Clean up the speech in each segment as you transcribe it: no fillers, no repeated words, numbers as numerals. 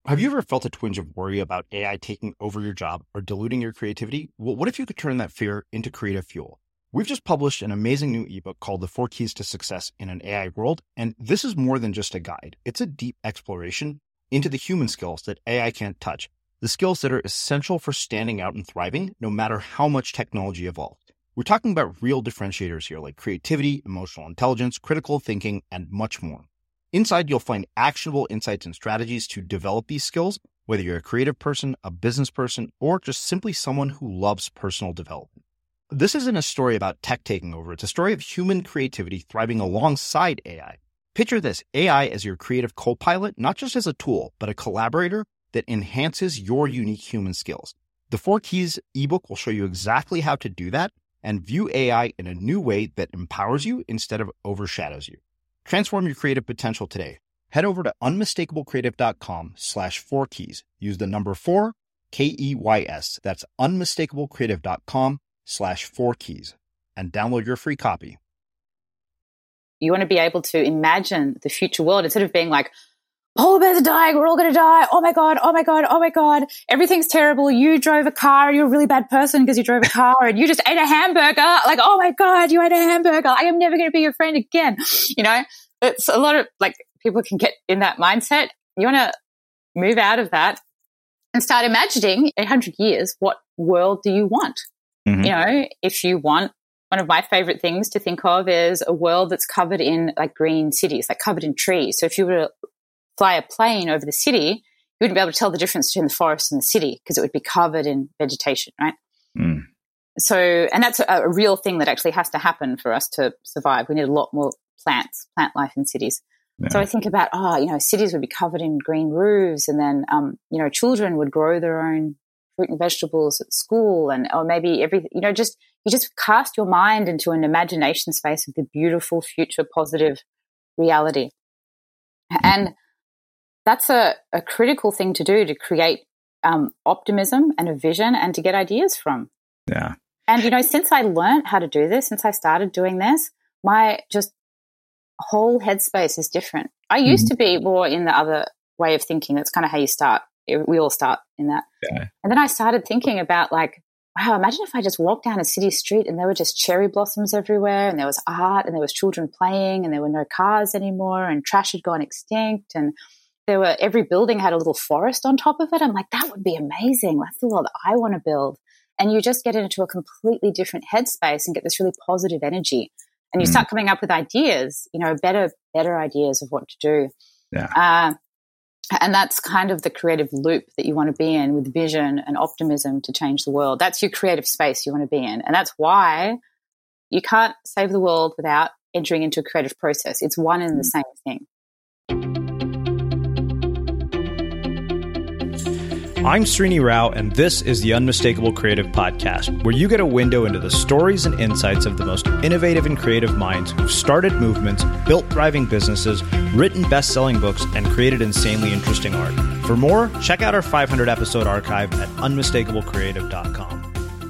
Have you ever felt a twinge of worry about AI taking over your job or diluting your creativity? Well, what if you could turn that fear into creative fuel? We've just published an amazing new ebook called The 4 Keys to Success in an AI World, and this is more than just a guide. It's a deep exploration into the human skills that AI can't touch, the skills that are essential for standing out and thriving, no matter how much technology evolves. We're talking about real differentiators here, like creativity, emotional intelligence, critical thinking, and much more. Inside, you'll find actionable insights and strategies to develop these skills, whether you're a creative person, a business person, or just simply someone who loves personal development. This isn't a story about tech taking over. It's a story of human creativity thriving alongside AI. Picture this, AI as your creative co-pilot, not just as a tool, but a collaborator that enhances your unique human skills. The 4 Keys ebook will show you exactly how to do that and view AI in a new way that empowers you instead of overshadows you. Transform your creative potential today. Head over to unmistakablecreative.com/4keys. Use the number 4, KEYS. That's unmistakablecreative.com/4keys and download your free copy. You want to be able to imagine the future world instead of being like, polar bears are dying, we're all going to die. Oh my God, oh my God, oh my God. Everything's terrible. You drove a car and you're a really bad person because you drove a car and you just ate a hamburger. Like, oh my God, you ate a hamburger. I am never going to be your friend again. You know, it's a lot of like people can get in that mindset. You want to move out of that and start imagining 100 years, what world do you want? Mm-hmm. You know, if you want, one of my favorite things to think of is a world that's covered in like green cities, like covered in trees. So if you were to fly a plane over the city, you wouldn't be able to tell the difference between the forest and the city because it would be covered in vegetation, right? Mm. So, and that's a real thing that actually has to happen for us to survive. We need a lot more plant life in cities. Yeah. So I think about, cities would be covered in green roofs and then, children would grow their own fruit and vegetables at school or maybe everything, you just cast your mind into an imagination space of the beautiful future positive reality. And that's a critical thing to do to create optimism and a vision and to get ideas from. Yeah. And, since I learned how to do this, since I started doing this, my just whole headspace is different. I used to be more in the other way of thinking. That's kind of how you start. We all start in that. Yeah. And then I started thinking about like, wow, imagine if I just walked down a city street and there were just cherry blossoms everywhere and there was art and there was children playing and there were no cars anymore and trash had gone extinct and every building had a little forest on top of it. I'm like, that would be amazing. That's the world I want to build. And you just get into a completely different headspace and get this really positive energy. And you start coming up with ideas, better ideas of what to do. Yeah. And that's kind of the creative loop that you want to be in with vision and optimism to change the world. That's your creative space you want to be in. And that's why you can't save the world without entering into a creative process. It's one and the same thing. I'm Srini Rao, and this is the Unmistakable Creative Podcast, where you get a window into the stories and insights of the most innovative and creative minds who've started movements, built thriving businesses, written best-selling books, and created insanely interesting art. For more, check out our 500-episode archive at unmistakablecreative.com.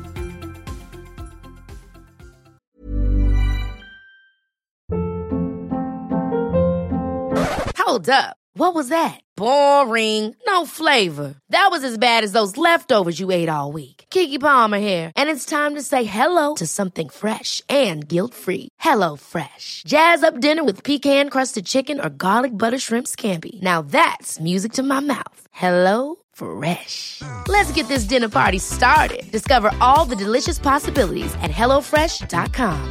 Hold up. What was that? Boring. No flavor. That was as bad as those leftovers you ate all week. Keke Palmer here. And it's time to say hello to something fresh and guilt-free. HelloFresh. Jazz up dinner with pecan-crusted chicken or garlic butter shrimp scampi. Now that's music to my mouth. HelloFresh. Let's get this dinner party started. Discover all the delicious possibilities at HelloFresh.com.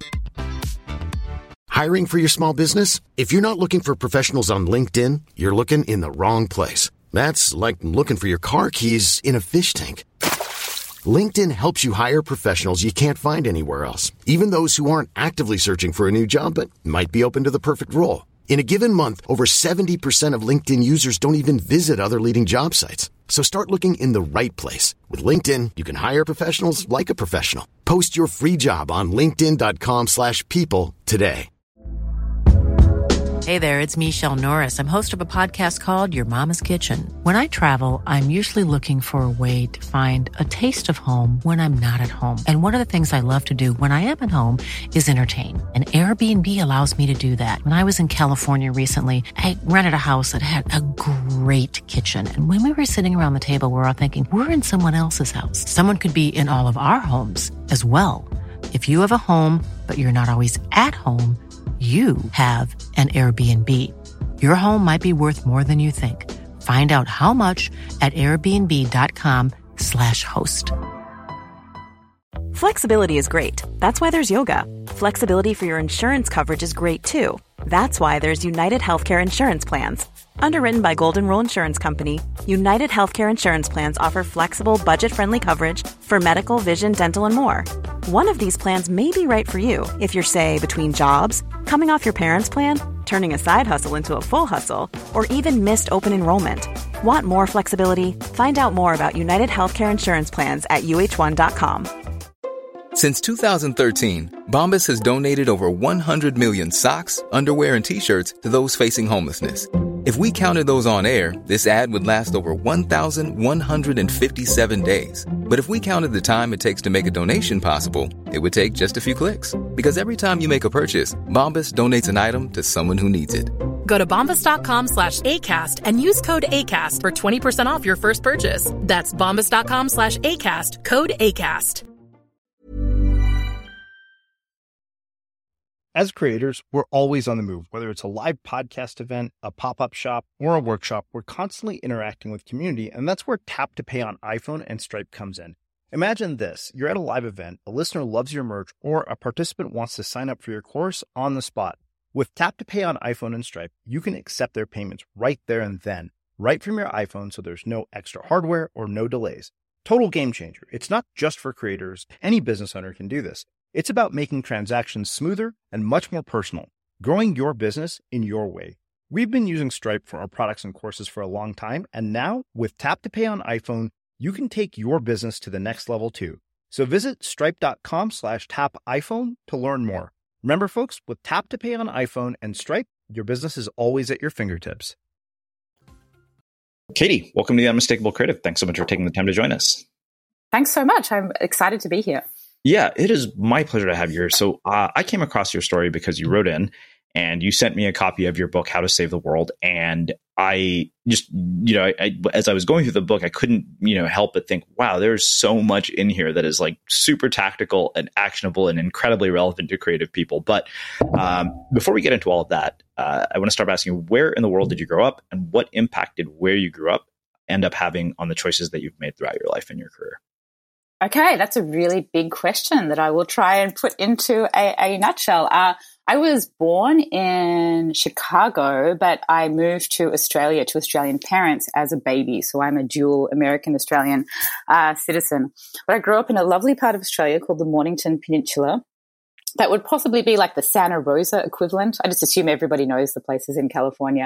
Hiring for your small business? If you're not looking for professionals on LinkedIn, you're looking in the wrong place. That's like looking for your car keys in a fish tank. LinkedIn helps you hire professionals you can't find anywhere else, even those who aren't actively searching for a new job but might be open to the perfect role. In a given month, over 70% of LinkedIn users don't even visit other leading job sites. So start looking in the right place. With LinkedIn, you can hire professionals like a professional. Post your free job on linkedin.com/people today. Hey there, it's Michelle Norris. I'm host of a podcast called Your Mama's Kitchen. When I travel, I'm usually looking for a way to find a taste of home when I'm not at home. And one of the things I love to do when I am at home is entertain. And Airbnb allows me to do that. When I was in California recently, I rented a house that had a great kitchen. And when we were sitting around the table, we were all thinking, we're in someone else's house. Someone could be in all of our homes as well. If you have a home, but you're not always at home, you have an Airbnb. Your home might be worth more than you think. Find out how much at airbnb.com/host. Flexibility is great. That's why there's yoga. Flexibility for your insurance coverage is great too. That's why there's United Healthcare Insurance Plans. Underwritten by Golden Rule Insurance Company, United Healthcare Insurance Plans offer flexible, budget-friendly coverage for medical, vision, dental, and more. One of these plans may be right for you if you're, say, between jobs, coming off your parents' plan, turning a side hustle into a full hustle, or even missed open enrollment. Want more flexibility? Find out more about United Healthcare Insurance Plans at uh1.com. Since 2013, Bombas has donated over 100 million socks, underwear, and T-shirts to those facing homelessness. If we counted those on air, this ad would last over 1,157 days. But if we counted the time it takes to make a donation possible, it would take just a few clicks. Because every time you make a purchase, Bombas donates an item to someone who needs it. Go to bombas.com/ACAST and use code ACAST for 20% off your first purchase. That's bombas.com/ACAST, code ACAST. As creators, we're always on the move. Whether it's a live podcast event, a pop-up shop, or a workshop, we're constantly interacting with community, and that's where Tap to Pay on iPhone and Stripe comes in. Imagine this. You're at a live event, a listener loves your merch, or a participant wants to sign up for your course on the spot. With Tap to Pay on iPhone and Stripe, you can accept their payments right there and then, right from your iPhone, so there's no extra hardware or no delays. Total game changer. It's not just for creators. Any business owner can do this. It's about making transactions smoother and much more personal, growing your business in your way. We've been using Stripe for our products and courses for a long time, and now with Tap to Pay on iPhone, you can take your business to the next level too. So visit stripe.com/tapiphone to learn more. Remember, folks, with Tap to Pay on iPhone and Stripe, your business is always at your fingertips. Katie, welcome to the Unmistakable Creative. Thanks so much for taking the time to join us. Thanks so much. I'm excited to be here. Yeah, it is my pleasure to have you here. So I came across your story because you wrote in and you sent me a copy of your book, How to Save the World. And I just, as I was going through the book, I couldn't, help but think, wow, there's so much in here that is like super tactical and actionable and incredibly relevant to creative people. But before we get into all of that, I want to start by asking, where in the world did you grow up, and what impact did where you grew up end up having on the choices that you've made throughout your life and your career? Okay, that's a really big question that I will try and put into a nutshell. I was born in Chicago, but I moved to Australia to Australian parents as a baby. So I'm a dual American-Australian citizen. But I grew up in a lovely part of Australia called the Mornington Peninsula. That would possibly be like the Santa Rosa equivalent. I just assume everybody knows the places in California.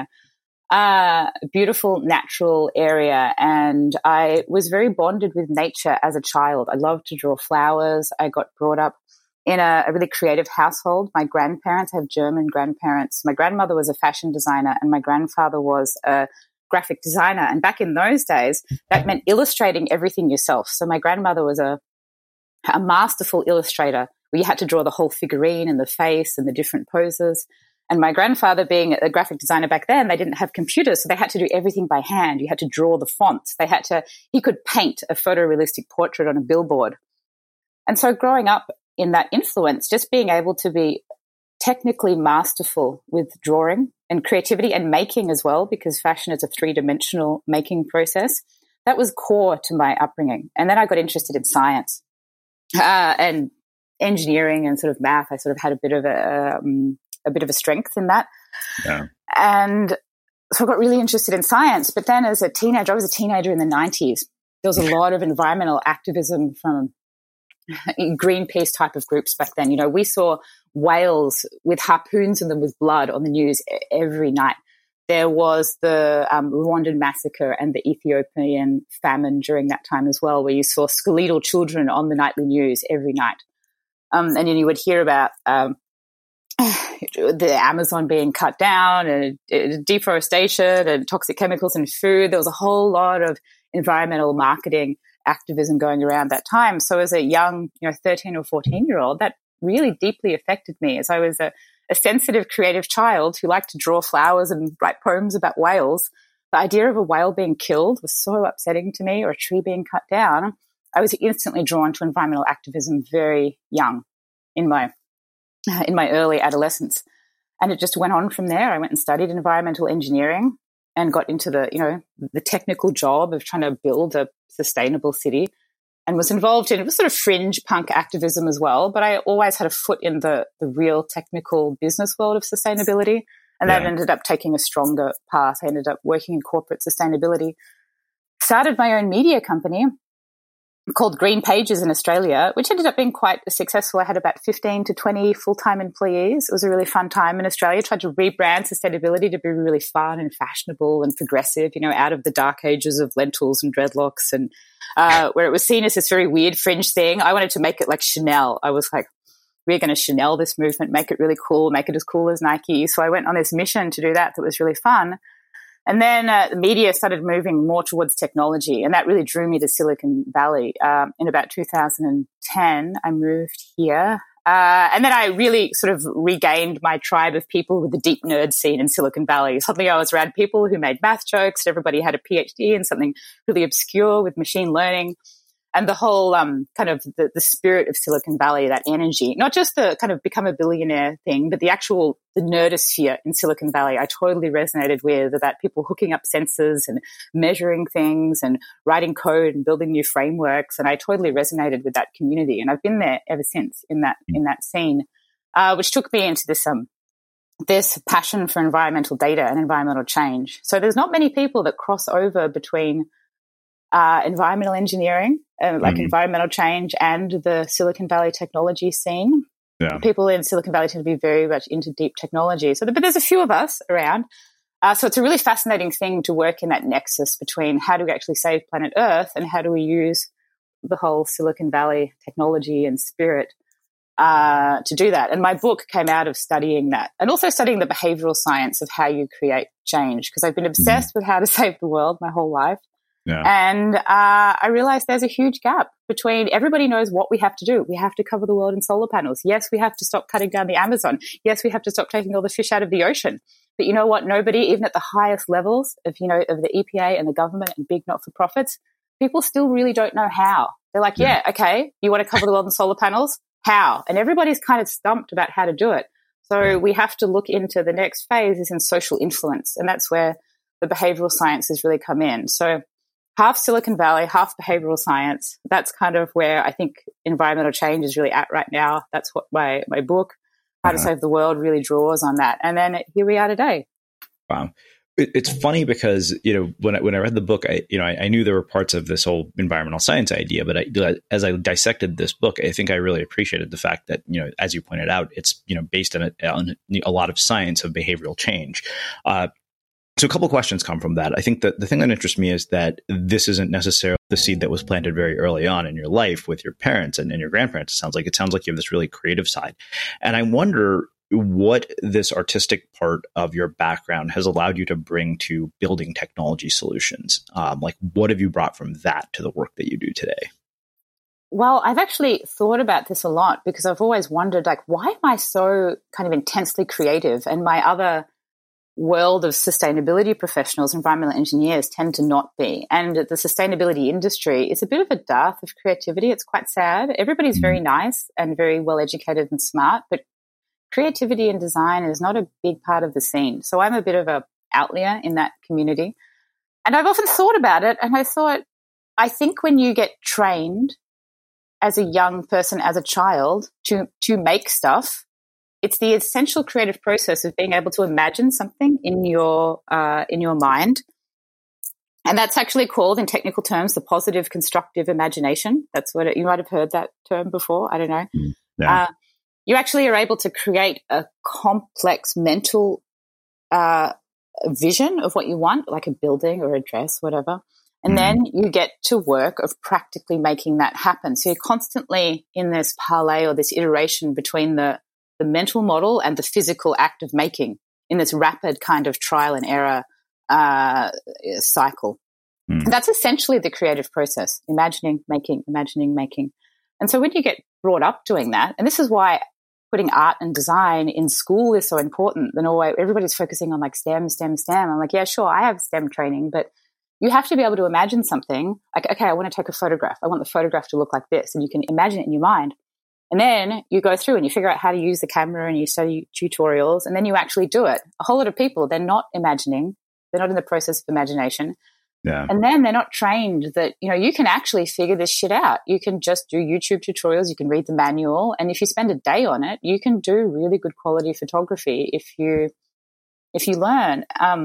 Beautiful natural area, and I was very bonded with nature as a child. I loved to draw flowers. I got brought up in a really creative household. My grandparents, I have German grandparents. My grandmother was a fashion designer and my grandfather was a graphic designer. And back in those days, that meant illustrating everything yourself. So my grandmother was a masterful illustrator where you had to draw the whole figurine and the face and the different poses. And my grandfather, being a graphic designer back then, they didn't have computers, so they had to do everything by hand. You had to draw the fonts. He could paint a photorealistic portrait on a billboard. And so growing up in that influence, just being able to be technically masterful with drawing and creativity and making as well, because fashion is a three-dimensional making process, that was core to my upbringing. And then I got interested in science and engineering and sort of math. I sort of had a bit of a strength in that. Yeah. And so I got really interested in science. But then as a teenager, I was a teenager in the 90s. There was a lot of environmental activism from Greenpeace type of groups back then. We saw whales with harpoons in them with blood on the news every night. There was the Rwandan massacre and the Ethiopian famine during that time as well, where you saw skeletal children on the nightly news every night. And then you would hear about the Amazon being cut down and deforestation and toxic chemicals in food. There was a whole lot of environmental marketing activism going around that time. So as a young, 13 or 14-year-old, that really deeply affected me, as I was a sensitive, creative child who liked to draw flowers and write poems about whales. The idea of a whale being killed was so upsetting to me, or a tree being cut down. I was instantly drawn to environmental activism very young in my early adolescence. And it just went on from there. I went and studied environmental engineering and got into the technical job of trying to build a sustainable city, and was involved in, it was sort of fringe punk activism as well. But I always had a foot in the real technical business world of sustainability. And that ended up taking a stronger path. I ended up working in corporate sustainability, started my own media company called Green Pages in Australia, which ended up being quite successful. I had about 15 to 20 full-time employees. It was a really fun time in Australia. Tried to rebrand sustainability to be really fun and fashionable and progressive, out of the dark ages of lentils and dreadlocks, and where it was seen as this very weird fringe thing. I wanted to make it like Chanel. I was like, we're going to Chanel this movement, make it really cool, make it as cool as Nike. So I went on this mission to do that was really fun. And then the media started moving more towards technology, and that really drew me to Silicon Valley. In about 2010, I moved here. And then I really sort of regained my tribe of people with the deep nerd scene in Silicon Valley. Suddenly I was around people who made math jokes. Everybody had a PhD in something really obscure with machine learning. And the whole kind of the spirit of Silicon Valley, that energy, not just the kind of become a billionaire thing, but the nerdosphere in Silicon Valley, I totally resonated with, about people hooking up sensors and measuring things and writing code and building new frameworks. And I totally resonated with that community. And I've been there ever since in that scene, which took me into this passion for environmental data and environmental change. So there's not many people that cross over between environmental engineering, environmental change, and the Silicon Valley technology scene. Yeah. People in Silicon Valley tend to be very much into deep technology. But there's a few of us around. So it's a really fascinating thing to work in that nexus between how do we actually save planet Earth and how do we use the whole Silicon Valley technology and spirit to do that. And my book came out of studying that, and also studying the behavioral science of how you create change, because I've been obsessed with how to save the world my whole life. Yeah. And I realized there's a huge gap between, everybody knows what we have to do. We have to cover the world in solar panels. Yes, we have to stop cutting down the Amazon. Yes, we have to stop taking all the fish out of the ocean. But you know what? Nobody, even at the highest levels of the EPA and the government and big not-for-profits, people still really don't know how. They're like, yeah, okay, you want to cover the world in solar panels? How? And everybody's kind of stumped about how to do it. So we have to look into the next phase is in social influence. And that's where the behavioral sciences really come in. So half Silicon Valley, half behavioral science. That's kind of where I think environmental change is really at right now. That's what my book, How to Save the World, really draws on that. And then here we are today. Wow. It's funny because, when I read the book, I knew there were parts of this whole environmental science idea, but as I dissected this book, I think I really appreciated the fact that, as you pointed out, it's, based on a lot of science of behavioral change. So a couple of questions come from that. I think that the thing that interests me is that this isn't necessarily the seed that was planted very early on in your life with your parents and your grandparents. It sounds like you have this really creative side. And I wonder what this artistic part of your background has allowed you to bring to building technology solutions. What have you brought from that to the work that you do today? Well, I've actually thought about this a lot, because I've always wondered, why am I so kind of intensely creative, and my other world of sustainability professionals, environmental engineers, tend to not be. And the sustainability industry is a bit of a dearth of creativity. It's quite sad. Everybody's very nice and very well educated and smart, but creativity and design is not a big part of the scene. So I'm a bit of a outlier in that community. And I've often thought about it, and I think when you get trained as a young person, as a child, to make stuff, it's the essential creative process of being able to imagine something in your mind. And that's actually called, in technical terms, the positive constructive imagination. That's what you might have heard that term before. I don't know. Yeah. You actually are able to create a complex mental vision of what you want, like a building or a dress, whatever. And then you get to work of practically making that happen. So you're constantly in this parlay or this iteration between the the mental model and the physical act of making in this rapid kind of trial and error cycle. And that's essentially the creative process, imagining, making. And so when you get brought up doing that, and this is why putting art and design in school is so important. Everybody's focusing on like STEM. I'm like, yeah, sure, I have STEM training, but you have to be able to imagine something like, okay, I want to take a photograph. I want the photograph to look like this. And you can imagine it in your mind. And then you go through and you figure out how to use the camera and you study tutorials and then you actually do it. A whole lot of people, they're not imagining. They're not in the process of imagination. Yeah. And then they're not trained that, you can actually figure this shit out. You can just do YouTube tutorials. You can read the manual. And if you spend a day on it, you can do really good quality photography if you learn.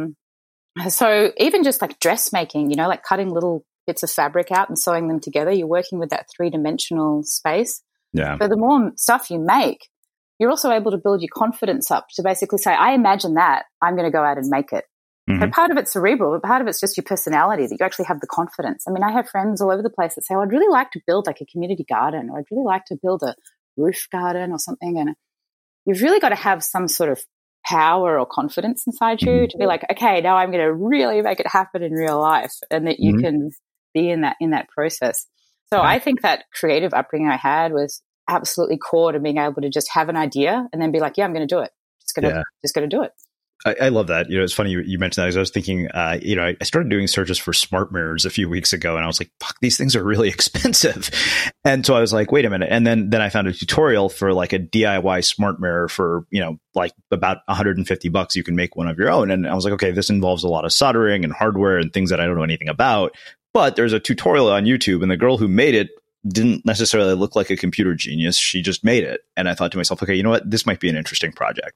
So even just like dressmaking, like cutting little bits of fabric out and sewing them together, you're working with that 3-dimensional space. Yeah. So the more stuff you make, you're also able to build your confidence up to basically say, I imagine that, I'm going to go out and make it. Mm-hmm. And part of it's cerebral, but part of it's just your personality, that you actually have the confidence. I mean, I have friends all over the place that say, I'd really like to build like a community garden, or I'd really like to build a roof garden or something. And you've really got to have some sort of power or confidence inside you to be like, okay, now I'm going to really make it happen in real life, and that you can be in that process. So I think that creative upbringing I had was absolutely core to being able to just have an idea and then be like, yeah, I'm going to do it. Just going to do it. I love that. It's funny you mentioned that, because I was thinking, I started doing searches for smart mirrors a few weeks ago, and I was like, fuck, these things are really expensive. And so I was like, wait a minute. And then I found a tutorial for like a DIY smart mirror for, like about $150. You can make one of your own. And I was like, okay, this involves a lot of soldering and hardware and things that I don't know anything about. But there's a tutorial on YouTube, and the girl who made it didn't necessarily look like a computer genius. She just made it. And I thought to myself, okay, you know what? This might be an interesting project.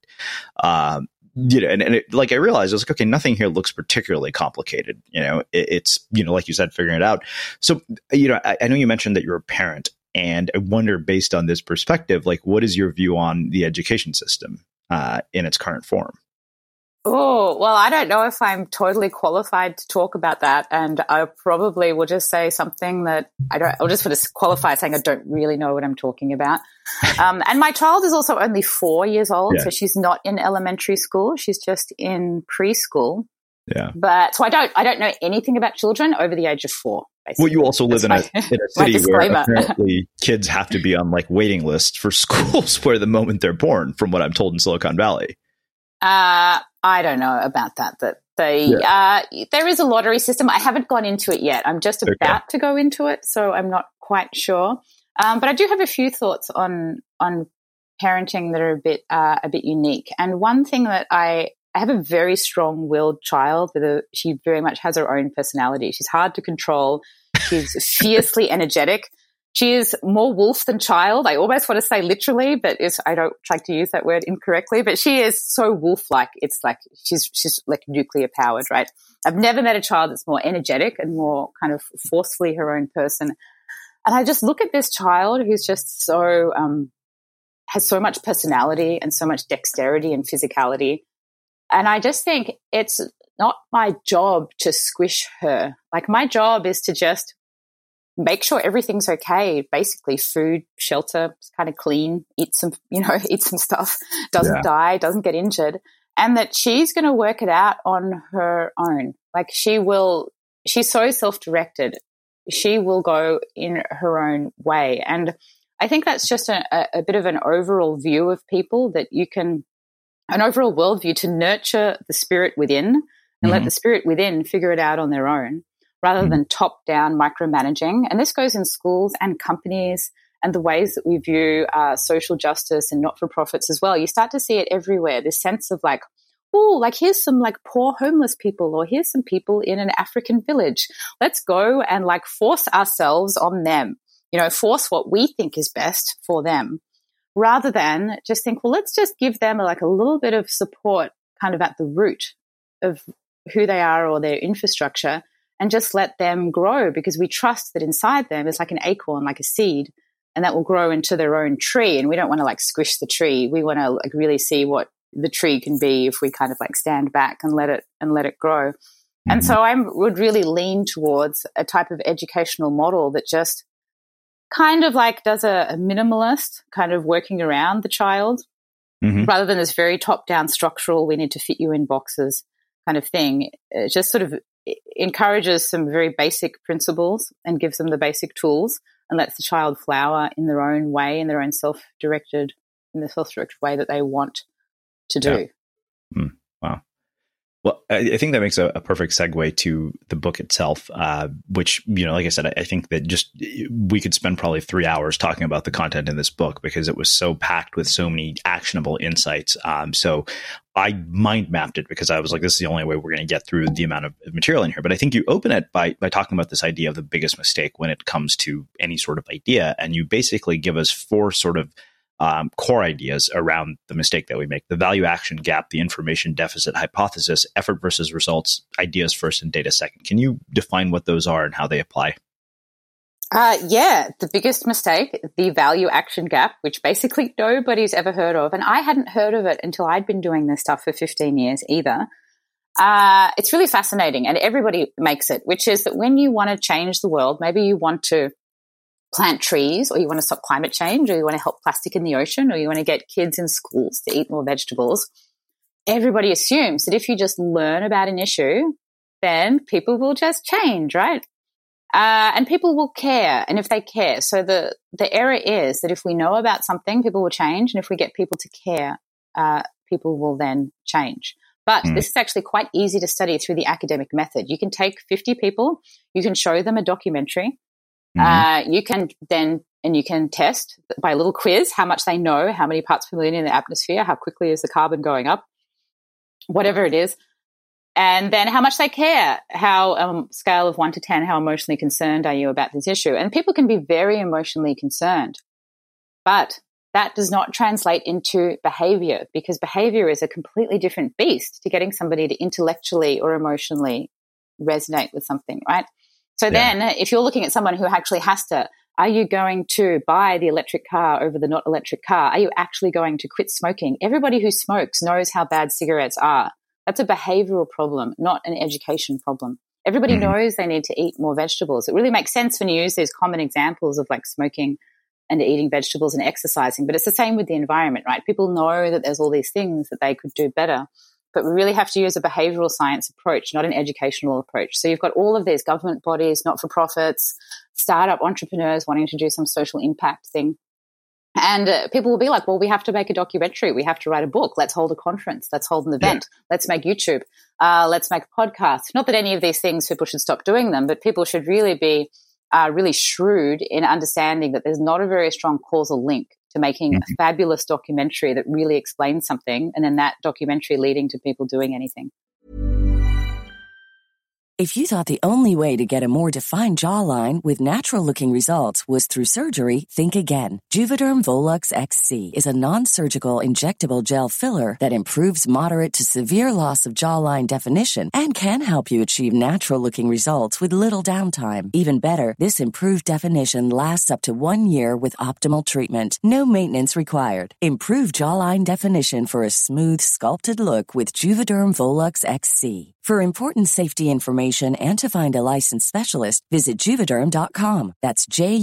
I realized I was like, okay, nothing here looks particularly complicated. It's, like you said, figuring it out. So, I know you mentioned that you're a parent, and I wonder, based on this perspective, like, what is your view on the education system in its current form? Oh, well, I don't know if I'm totally qualified to talk about that. And I probably will just say something that I'll just sort of qualify saying I don't really know what I'm talking about. And my child is also only 4 years old. So she's not in elementary school. She's just in preschool. Yeah. But so I don't know anything about children over the age of 4. Basically. Well, you also live in a city where apparently kids have to be on like waiting lists for schools where the moment they're born, from what I'm told in Silicon Valley. I don't know about that. There is a lottery system. I haven't gone into it yet. I'm just about to go into it, so I'm not quite sure. But I do have a few thoughts on parenting that are a bit unique. And one thing that I have a very strong-willed child. She very much has her own personality. She's hard to control. She's fiercely energetic. She is more wolf than child. I almost want to say literally, but I don't like to use that word incorrectly. But she is so wolf-like. It's like she's like nuclear powered, right? I've never met a child that's more energetic and more kind of forcefully her own person. And I just look at this child who's just so has so much personality and so much dexterity and physicality. And I just think it's not my job to squish her. Like, my job is to just make sure everything's okay. Basically, food, shelter, kind of clean, eat some stuff, doesn't die, doesn't get injured, and that she's going to work it out on her own. Like, she's so self-directed. She will go in her own way. And I think that's just a bit of an overall view of people, that you can, an overall worldview to nurture the spirit within and let the spirit within figure it out on their own, rather than top-down micromanaging. And this goes in schools and companies and the ways that we view social justice and not-for-profits as well. You start to see it everywhere, this sense of like, oh, like here's some like poor homeless people, or here's some people in an African village. Let's go and like force ourselves on them, force what we think is best for them, rather than just think, well, let's just give them like a little bit of support kind of at the root of who they are or their infrastructure, and just let them grow, because we trust that inside them is like an acorn, like a seed, and that will grow into their own tree. And we don't want to like squish the tree. We want to like really see what the tree can be if we kind of like stand back and let it grow. And so I would really lean towards a type of educational model that just kind of like does a minimalist kind of working around the child, rather than this very top-down structural, we need to fit you in boxes kind of thing. It just sort of encourages some very basic principles and gives them the basic tools and lets the child flower in their own way, in their own self-directed way that they want to do. Yeah. Wow. Well, I think that makes a perfect segue to the book itself, which, like I said, I think that just we could spend probably 3 hours talking about the content in this book because it was so packed with so many actionable insights. So I mind mapped it because I was like, this is the only way we're going to get through the amount of material in here. But I think you open it by talking about this idea of the biggest mistake when it comes to any sort of idea. And you basically give us 4 sort of core ideas around the mistake that we make: the value action gap, the information deficit hypothesis, effort versus results, ideas first and data second. Can you define what those are and how they apply? The biggest mistake, the value action gap, which basically nobody's ever heard of. And I hadn't heard of it until I'd been doing this stuff for 15 years either. It's really fascinating, and everybody makes it, which is that when you want to change the world, maybe you want to plant trees, or you want to stop climate change, or you want to help plastic in the ocean, or you want to get kids in schools to eat more vegetables, everybody assumes that if you just learn about an issue, then people will just change, right? And people will care, and if they care. So the error is that if we know about something, people will change, and if we get people to care, people will then change. But this is actually quite easy to study through the academic method. You can take 50 people, you can show them a documentary, you can test by a little quiz how much they know, how many parts per million in the atmosphere, how quickly is the carbon going up, whatever it is, and then how much they care, how scale of 1 to 10, how emotionally concerned are you about this issue? And people can be very emotionally concerned, but that does not translate into behavior, because behavior is a completely different beast to getting somebody to intellectually or emotionally resonate with something, right? So then if you're looking at someone who actually has to, are you going to buy the electric car over the not electric car? Are you actually going to quit smoking? Everybody who smokes knows how bad cigarettes are. That's a behavioral problem, not an education problem. Everybody knows they need to eat more vegetables. It really makes sense when you use these common examples of like smoking and eating vegetables and exercising, but it's the same with the environment, right? People know that there's all these things that they could do better. But we really have to use a behavioral science approach, not an educational approach. So you've got all of these government bodies, not-for-profits, startup entrepreneurs wanting to do some social impact thing. And people will be like, well, we have to make a documentary. We have to write a book. Let's hold a conference. Let's hold an event. Let's make YouTube. Let's make a podcast. Not that any of these things people should stop doing them, but people should really be really shrewd in understanding that there's not a very strong causal link to making a fabulous documentary that really explains something, and then that documentary leading to people doing anything. If you thought the only way to get a more defined jawline with natural-looking results was through surgery, think again. Juvederm Volux XC is a non-surgical injectable gel filler that improves moderate to severe loss of jawline definition and can help you achieve natural-looking results with little downtime. Even better, this improved definition lasts up to 1 year with optimal treatment. No maintenance required. Improve jawline definition for a smooth, sculpted look with Juvederm Volux XC. For important safety information and to find a licensed specialist, visit Juvederm.com. That's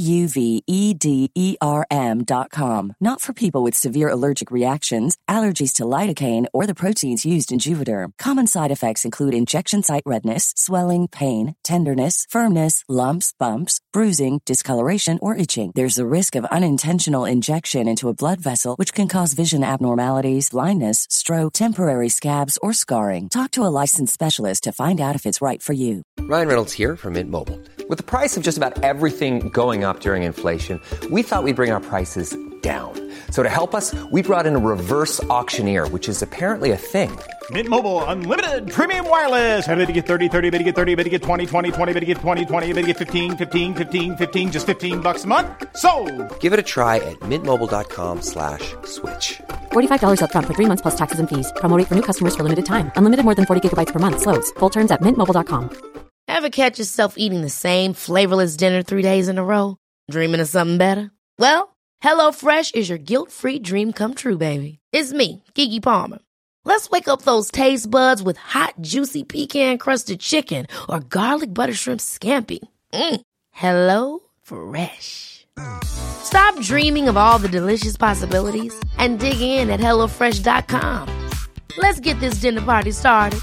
Juvederm.com. Not for people with severe allergic reactions, allergies to lidocaine, or the proteins used in Juvederm. Common side effects include injection site redness, swelling, pain, tenderness, firmness, lumps, bumps, bruising, discoloration, or itching. There's a risk of unintentional injection into a blood vessel, which can cause vision abnormalities, blindness, stroke, temporary scabs, or scarring. Talk to a licensed specialist to find out if it's right for you. Ryan Reynolds here from Mint Mobile. With the price of just about everything going up during inflation, we thought we'd bring our prices down. So to help us, we brought in a reverse auctioneer, which is apparently a thing. Mint Mobile Unlimited Premium Wireless. How to get 30, 30, bit to get 30, bit to get 20, 20, 20, bit to get 20, 20, bit to get 15, 15, 15, 15, just $15 a month? Sold! Give it a try at mintmobile.com/switch. $45 up front for 3 months plus taxes and fees. Promo rate for new customers for limited time. Unlimited more than 40 gigabytes per month. Slows full terms at mintmobile.com. Ever catch yourself eating the same flavorless dinner 3 days in a row? Dreaming of something better? Well, HelloFresh is your guilt-free dream come true, baby. It's me, Keke Palmer. Let's wake up those taste buds with hot, juicy pecan-crusted chicken or garlic butter shrimp scampi. Hello Fresh. Stop dreaming of all the delicious possibilities and dig in at HelloFresh.com. Let's get this dinner party started.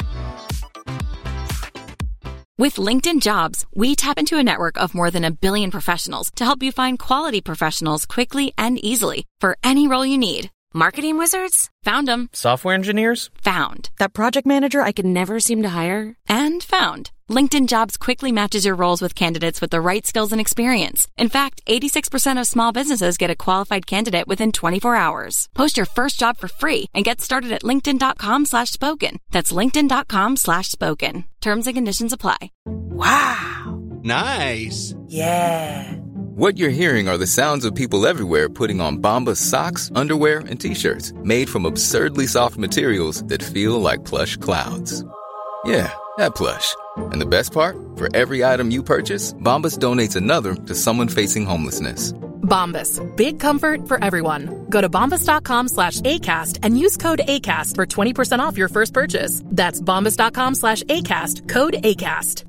With LinkedIn Jobs, we tap into a network of more than 1 billion professionals to help you find quality professionals quickly and easily for any role you need. Marketing wizards? Found them. Software engineers? Found. That project manager I could never seem to hire? And found. LinkedIn Jobs quickly matches your roles with candidates with the right skills and experience. In fact, 86% of small businesses get a qualified candidate within 24 hours. Post your first job for free and get started at linkedin.com/spoken. That's linkedin.com/spoken. Terms and conditions apply. Wow. Nice. Yeah. What you're hearing are the sounds of people everywhere putting on Bombas socks, underwear, and T-shirts made from absurdly soft materials that feel like plush clouds. Yeah, that plush. And the best part? For every item you purchase, Bombas donates another to someone facing homelessness. Bombas. Big comfort for everyone. Go to bombas.com/ACAST and use code ACAST for 20% off your first purchase. That's bombas.com/ACAST. Code ACAST.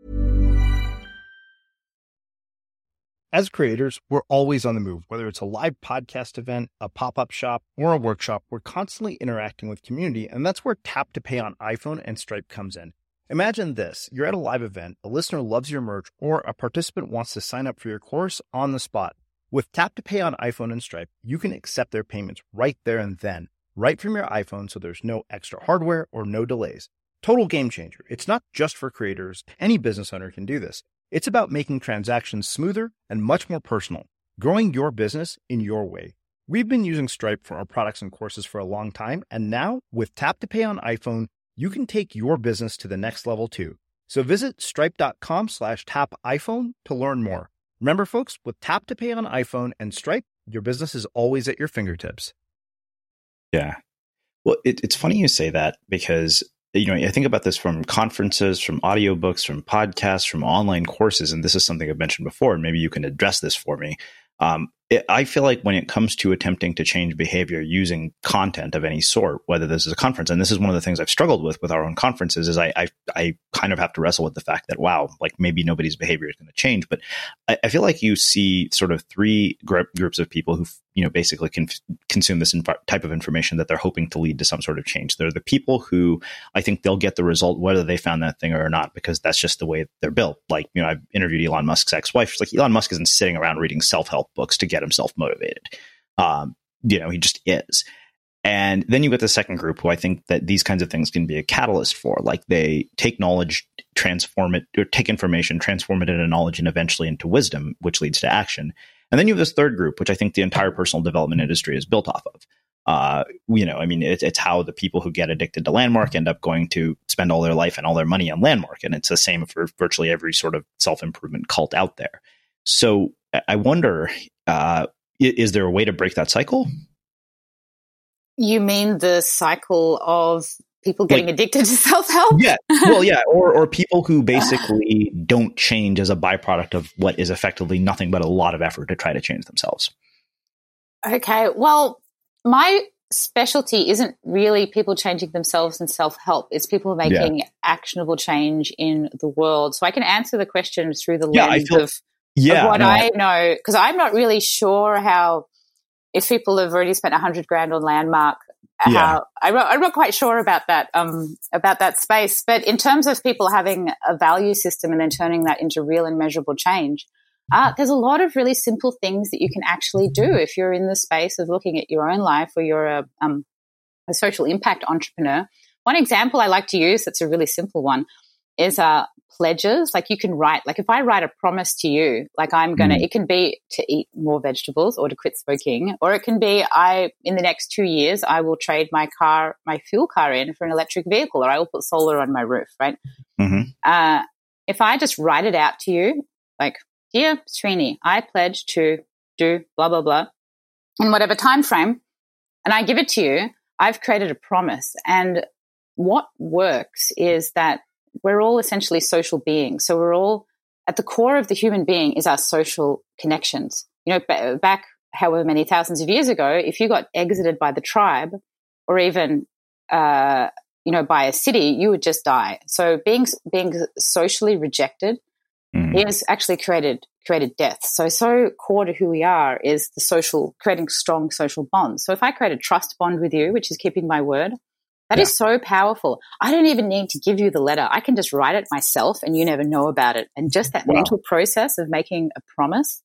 As creators, we're always on the move. Whether it's a live podcast event, a pop-up shop, or a workshop, we're constantly interacting with community, and that's where Tap to Pay on iPhone and Stripe comes in. Imagine this. You're at a live event, a listener loves your merch, or a participant wants to sign up for your course on the spot. With Tap to Pay on iPhone and Stripe, you can accept their payments right there and then, right from your iPhone, so there's no extra hardware or no delays. Total game changer. It's not just for creators. Any business owner can do this. It's about making transactions smoother and much more personal, growing your business in your way. We've been using Stripe for our products and courses for a long time, and now with Tap to Pay on iPhone, you can take your business to the next level too. So visit stripe.com/tapiphone to learn more. Remember, folks, with Tap to Pay on iPhone and Stripe, your business is always at your fingertips. Yeah. Well, it's funny you say that because, you know, I think about this from conferences, from audiobooks, from podcasts, from online courses, and this is something I've mentioned before, and maybe you can address this for me. I feel like when it comes to attempting to change behavior using content of any sort, whether this is a conference, and this is one of the things I've struggled with our own conferences, is I kind of have to wrestle with the fact that, wow, like maybe nobody's behavior is going to change. But I feel like you see sort of three groups of people who, you know, basically consume this type of information that they're hoping to lead to some sort of change. They're the people who I think they'll get the result whether they found that thing or not, because that's just the way they're built. Like, you know, I've interviewed Elon Musk's ex-wife. She's like, Elon Musk isn't sitting around reading self-help books to get himself motivated. You know, he just is. And then you get the second group who I think that these kinds of things can be a catalyst for. Like, they take knowledge, transform it, or take information, transform it into knowledge, and eventually into wisdom, which leads to action. And then you have this third group, which I think the entire personal development industry is built off of. You know, I mean, it's how the people who get addicted to Landmark end up going to spend all their life and all their money on Landmark. And it's the same for virtually every sort of self-improvement cult out there. So I wonder, is there a way to break that cycle? You mean the cycle of people getting addicted to self-help? Yeah. Well, yeah. Or people who basically don't change as a byproduct of what is effectively nothing but a lot of effort to try to change themselves. Okay. Well, my specialty isn't really people changing themselves and self-help. It's people making actionable change in the world. So I can answer the question through the lens of what I know, because I'm not really sure how, if people have already spent $100,000 on Landmark, I'm not quite sure about that space. But in terms of people having a value system and then turning that into real and measurable change, there's a lot of really simple things that you can actually do if you're in the space of looking at your own life, or you're a social impact entrepreneur. One example I like to use that's a really simple one is pledges. Like, you can write, like if I write a promise to you, like it can be to eat more vegetables or to quit smoking, or it can be in the next 2 years, I will trade my fuel car in for an electric vehicle, or I will put solar on my roof, right? Mm-hmm. If I just write it out to you, like, dear Srini, I pledge to do blah, blah, blah, in whatever time frame, and I give it to you, I've created a promise. And what works is that we're all essentially social beings. So we're all, at the core of the human being is our social connections. You know, back however many thousands of years ago, if you got exited by the tribe, or even, by a city, you would just die. So being socially rejected is actually created created death. So core to who we are is the social, creating strong social bonds. So if I create a trust bond with you, which is keeping my word, that is so powerful. I don't even need to give you the letter. I can just write it myself and you never know about it. And just that mental process of making a promise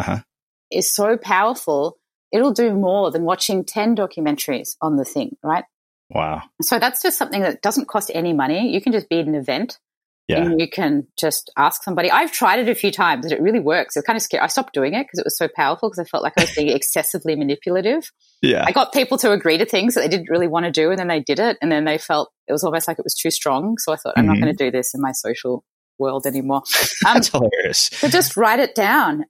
is so powerful. It'll do more than watching 10 documentaries on the thing, right? Wow. So that's just something that doesn't cost any money. You can just be at an event and you can just ask somebody. I've tried it a few times and it really works. It's kind of scary. I stopped doing it because it was so powerful because I felt like I was being excessively manipulative. I got people to agree to things that they didn't really want to do and then they did it and then they felt it was almost like it was too strong. So I thought, I'm not going to do this in my social world anymore. That's hilarious. So just write it down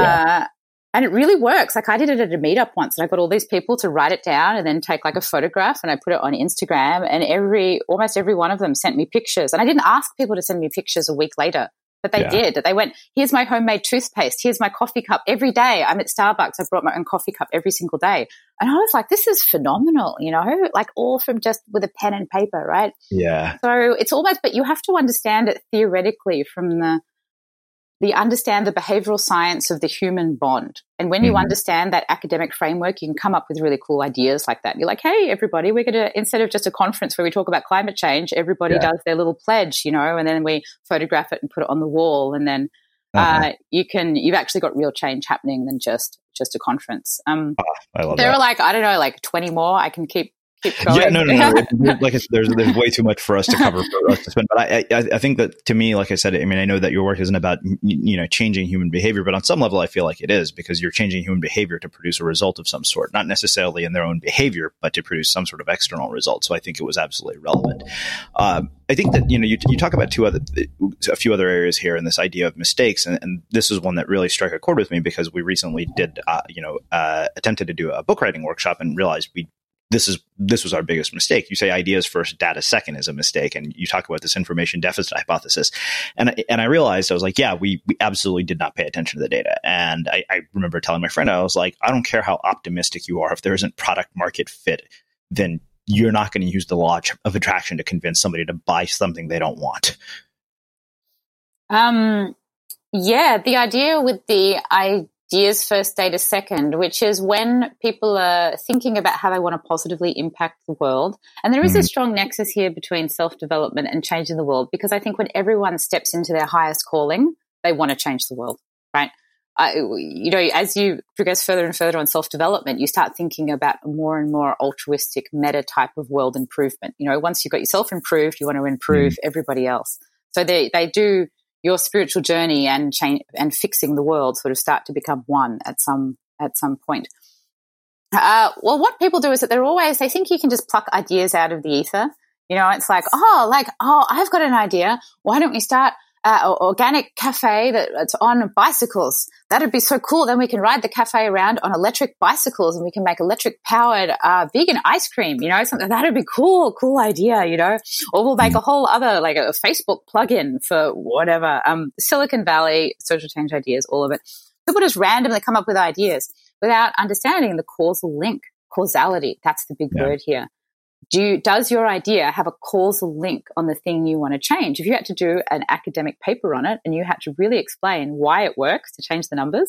and it really works. Like I did it at a meetup once and I got all these people to write it down and then take like a photograph and I put it on Instagram and almost every one of them sent me pictures. And I didn't ask people to send me pictures a week later, but they did. They went, here's my homemade toothpaste. Here's my coffee cup. Every day I'm at Starbucks. I brought my own coffee cup every single day. And I was like, this is phenomenal, you know, like all from just with a pen and paper, right? Yeah. So it's almost, but you have to understand it theoretically from understand the behavioral science of the human bond. And when you understand that academic framework, you can come up with really cool ideas like that. You're like, hey, everybody, we're going to, instead of just a conference where we talk about climate change, everybody does their little pledge, you know, and then we photograph it and put it on the wall. And then you've actually got real change happening than just a conference. I love there that. are like, I don't know, like 20 more I can keep going. Yeah, no. Like there's way too much for us to cover for us to spend. But I think that to me, like I said, I mean, I know that your work isn't about, you know, changing human behavior, but on some level, I feel like it is because you're changing human behavior to produce a result of some sort, not necessarily in their own behavior, but to produce some sort of external result. So I think it was absolutely relevant. I think that, you know, you talk about a few other areas here in this idea of mistakes. And this is one that really struck a chord with me because we recently did, attempted to do a book writing workshop and realized this was our biggest mistake. You say ideas first, data second is a mistake. And you talk about this information deficit hypothesis. And I realized, I was like, yeah, we absolutely did not pay attention to the data. And I remember telling my friend, I was like, I don't care how optimistic you are. If there isn't product market fit, then you're not going to use the law of attraction to convince somebody to buy something they don't want. Yeah, the idea with the ideas first, data second, which is when people are thinking about how they want to positively impact the world. And there is a strong nexus here between self-development and changing the world, because I think when everyone steps into their highest calling, they want to change the world, right? You know, as you progress further and further on self-development, you start thinking about a more and more altruistic meta type of world improvement. You know, once you've got yourself improved, you want to improve everybody else. So they do your spiritual journey and change and fixing the world sort of start to become one at some point. Well, what people do is that they think you can just pluck ideas out of the ether. You know, it's like, I've got an idea. Why don't we start an organic cafe that's on bicycles? That'd be so cool. Then we can ride the cafe around on electric bicycles and we can make electric powered vegan ice cream, you know, something that'd be cool idea, you know, or we'll make a whole other, like a Facebook plugin for whatever, Silicon Valley, social change ideas, all of it. People just randomly come up with ideas without understanding the causal link, causality. That's the big word here. Does your idea have a causal link on the thing you want to change? If you had to do an academic paper on it and you had to really explain why it works to change the numbers,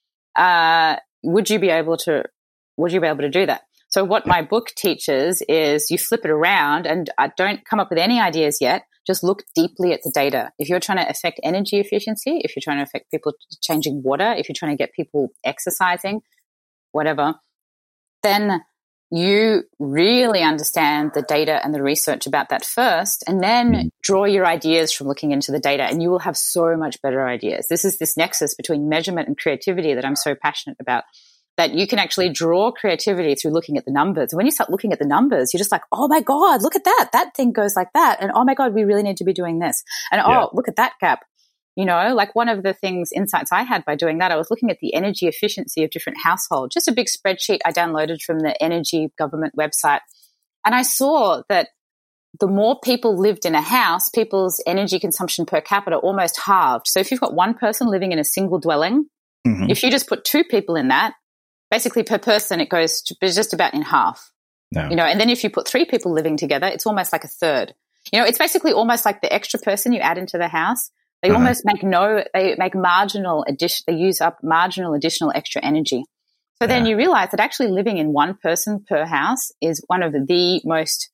would you be able to do that? So what my book teaches is you flip it around and don't come up with any ideas yet. Just look deeply at the data. If you're trying to affect energy efficiency, if you're trying to affect people changing water, if you're trying to get people exercising, whatever, then you really understand the data and the research about that first, and then draw your ideas from looking into the data, and you will have so much better ideas. This is this nexus between measurement and creativity that I'm so passionate about, that you can actually draw creativity through looking at the numbers. And when you start looking at the numbers, you're just like, oh my God, look at that. That thing goes like that. And oh my God, we really need to be doing this. And oh, look at that gap. You know, like one of the insights I had by doing that, I was looking at the energy efficiency of different households, just a big spreadsheet I downloaded from the energy government website. And I saw that the more people lived in a house, people's energy consumption per capita almost halved. So if you've got one person living in a single dwelling, if you just put two people in that, basically per person, it goes to just about in half. No. You know, and then if you put three people living together, it's almost like a third. You know, it's basically almost like the extra person you add into the house, They almost make marginal addition. They use up marginal additional extra energy. So then you realize that actually living in one person per house is one of the most,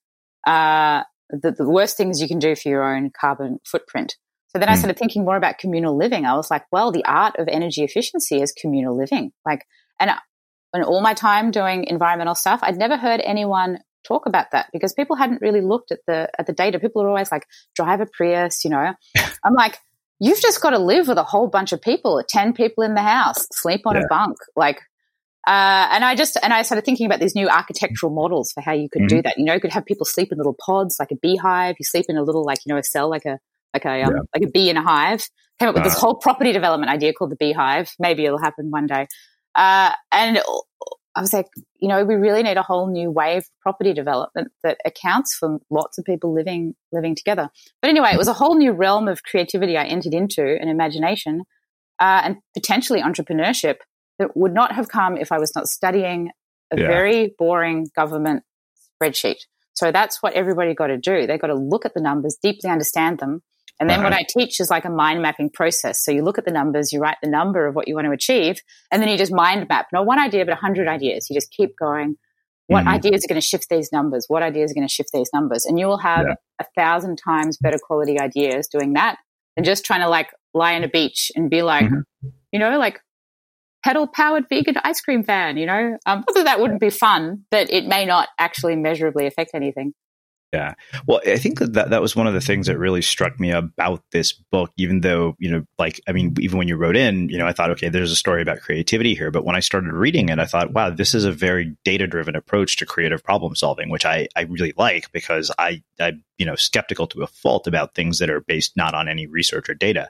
the worst things you can do for your own carbon footprint. So then I started thinking more about communal living. I was like, well, the art of energy efficiency is communal living. Like, and in all my time doing environmental stuff, I'd never heard anyone talk about that because people hadn't really looked at the data. People are always like, drive a Prius, you know. I'm like, you've just got to live with a whole bunch of people, 10 people in the house, sleep on a bunk, like. And I started thinking about these new architectural models for how you could do that. You know, you could have people sleep in little pods, like a beehive. You sleep in a little, like, you know, a cell, like a bee in a hive. Came up with this whole property development idea called the Beehive. Maybe it'll happen one day. And I was like, you know, we really need a whole new wave of property development that accounts for lots of people living together. But anyway, it was a whole new realm of creativity I entered into, and imagination, and potentially entrepreneurship that would not have come if I was not studying a very boring government spreadsheet. So that's what everybody got to do. They got to look at the numbers, deeply understand them. And then what I teach is like a mind mapping process. So you look at the numbers, you write the number of what you want to achieve, and then you just mind map. Not one idea, but 100 ideas. You just keep going. What ideas are going to shift these numbers? What ideas are going to shift these numbers? And you will have 1,000 times better quality ideas doing that than just trying to like lie on a beach and be like, you know, like, pedal-powered vegan ice cream van, you know? Not that wouldn't be fun, but it may not actually measurably affect anything. Yeah. Well, I think that was one of the things that really struck me about this book, even though, you know, like, I mean, even when you wrote in, you know, I thought, okay, there's a story about creativity here. But when I started reading it, I thought, wow, this is a very data-driven approach to creative problem solving, which I really like because I'm, you know, skeptical to a fault about things that are based not on any research or data.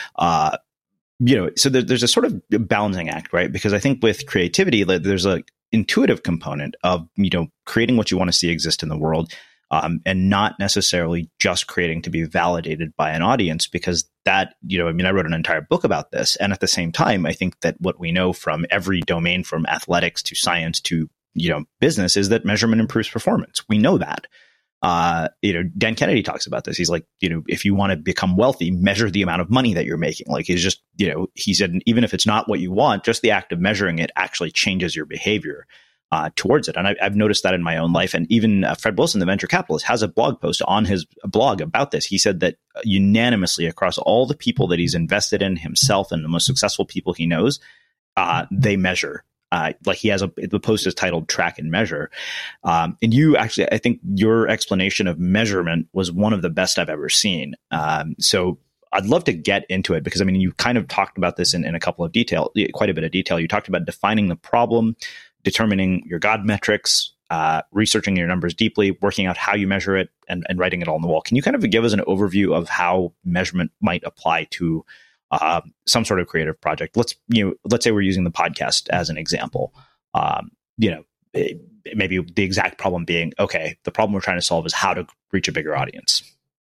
You know, so there's a sort of balancing act, right? Because I think with creativity, there's a intuitive component of, you know, creating what you want to see exist in the world, and not necessarily just creating to be validated by an audience, because that, you know, I mean, I wrote an entire book about this. And at the same time, I think that what we know from every domain, from athletics to science to, you know, business, is that measurement improves performance. We know that. You know, Dan Kennedy talks about this. He's like, you know, if you want to become wealthy, measure the amount of money that you're making. Like, he's just, you know, he said, even if it's not what you want, just the act of measuring it actually changes your behavior towards it. And I've noticed that in my own life. And even Fred Wilson, the venture capitalist, has a blog post on his blog about this. He said that unanimously across all the people that he's invested in, himself and the most successful people he knows, they measure. Like, he has the post is titled Track and Measure. And you actually, I think your explanation of measurement was one of the best I've ever seen. So I'd love to get into it because, I mean, you kind of talked about this in a couple of detail, quite a bit of detail. You talked about defining the problem, determining your God metrics, researching your numbers deeply, working out how you measure it, and writing it all on the wall. Can you kind of give us an overview of how measurement might apply to some sort of creative project? Let's say we're using the podcast as an example. You know, maybe the exact problem being, okay, the problem we're trying to solve is how to reach a bigger audience.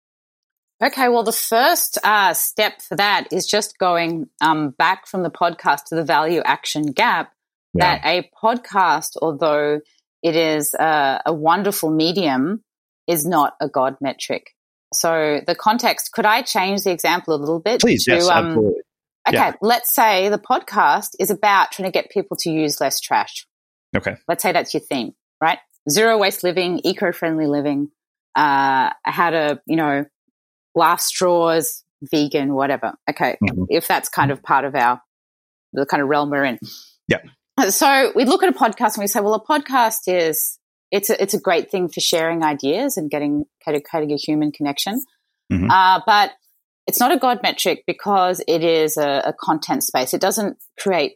Okay, well, the first step for that is just going back from the podcast to the value action gap. That a podcast, although it is a wonderful medium, is not a God metric. So the context, could I change the example a little bit? Please, yes, absolutely. Okay, let's say the podcast is about trying to get people to use less trash. Okay. Let's say that's your theme, right? Zero waste living, eco-friendly living, how to, you know, glass straws, vegan, whatever. Okay, if that's kind of part of the kind of realm we're in. Yeah. So we look at a podcast and we say, well, a podcast it's a great thing for sharing ideas and creating a human connection. But it's not a God metric because it is a content space. It doesn't create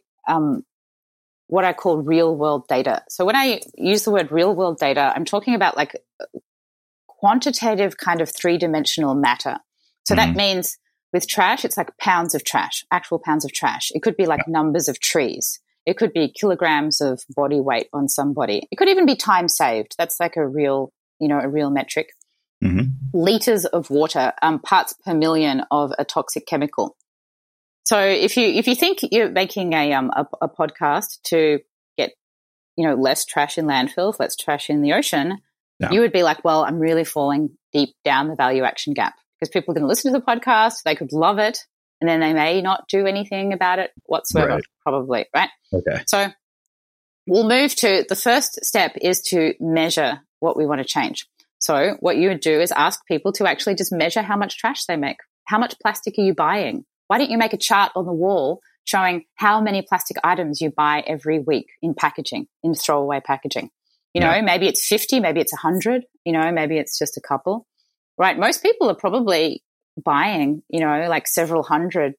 what I call real world data. So when I use the word real world data, I'm talking about like quantitative kind of three-dimensional matter. So that means with trash, it's like pounds of trash, actual pounds of trash. It could be like numbers of trees. It could be kilograms of body weight on somebody. It could even be time saved. That's like a real metric. Liters of water, parts per million of a toxic chemical. So if you think you're making a podcast to get, you know, less trash in landfills, less trash in the ocean, you would be like, well, I'm really falling deep down the value action gap because people are going to listen to the podcast. They could love it. and then they may not do anything about it whatsoever, probably, right? Okay. So we'll move to the first step is to measure what we want to change. So what you would do is ask people to actually just measure how much trash they make. How much plastic are you buying? Why don't you make a chart on the wall showing how many plastic items you buy every week in packaging, in throwaway packaging? Maybe it's 50, maybe it's 100, maybe it's just a couple, right? Most people are probably buying, like several hundred,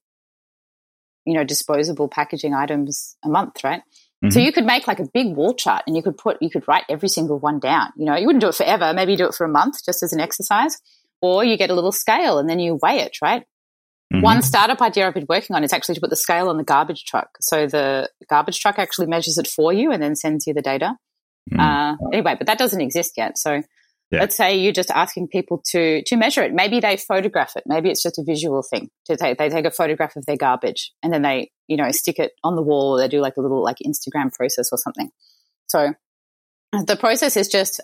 disposable packaging items a month, right? Mm-hmm. So you could make like a big wall chart and you could write every single one down. You wouldn't do it forever. Maybe you do it for a month just as an exercise, or you get a little scale and then you weigh it, right? Mm-hmm. One startup idea I've been working on is actually to put the scale on the garbage truck. So the garbage truck actually measures it for you and then sends you the data. Anyway, but that doesn't exist yet. So let's say you're just asking people to measure it. Maybe they photograph it. Maybe it's just a visual thing. They take a photograph of their garbage and then they, stick it on the wall. Or they do like a little like Instagram process or something. So the process is just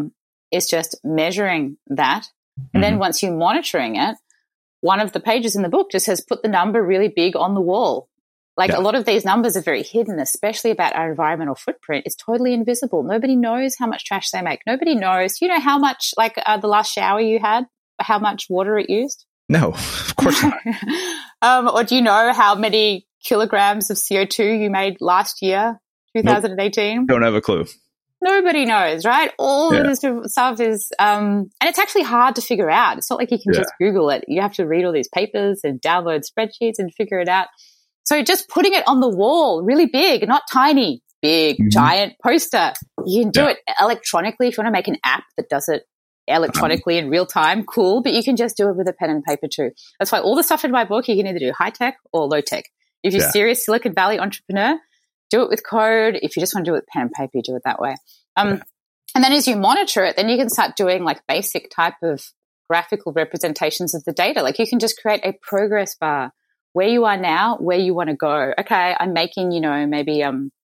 measuring that. And then once you're monitoring it, one of the pages in the book just says put the number really big on the wall. Like a lot of these numbers are very hidden, especially about our environmental footprint. It's totally invisible. Nobody knows how much trash they make. Nobody knows. Do you know how much, like the last shower you had, how much water it used? No, of course not. Or do you know how many kilograms of CO2 you made last year, 2018? Nope. Don't have a clue. Nobody knows, right? All of this stuff is, and it's actually hard to figure out. It's not like you can just Google it. You have to read all these papers and download spreadsheets and figure it out. So just putting it on the wall, really big, not tiny, big, giant poster. You can do it electronically. If you want to make an app that does it electronically in real time, cool. But you can just do it with a pen and paper too. That's why all the stuff in my book, you can either do high tech or low tech. If you're a serious Silicon Valley entrepreneur, do it with code. If you just want to do it with pen and paper, you do it that way. And then as you monitor it, then you can start doing like basic type of graphical representations of the data. Like you can just create a progress bar. Where you are now, where you want to go. Okay, I'm making, maybe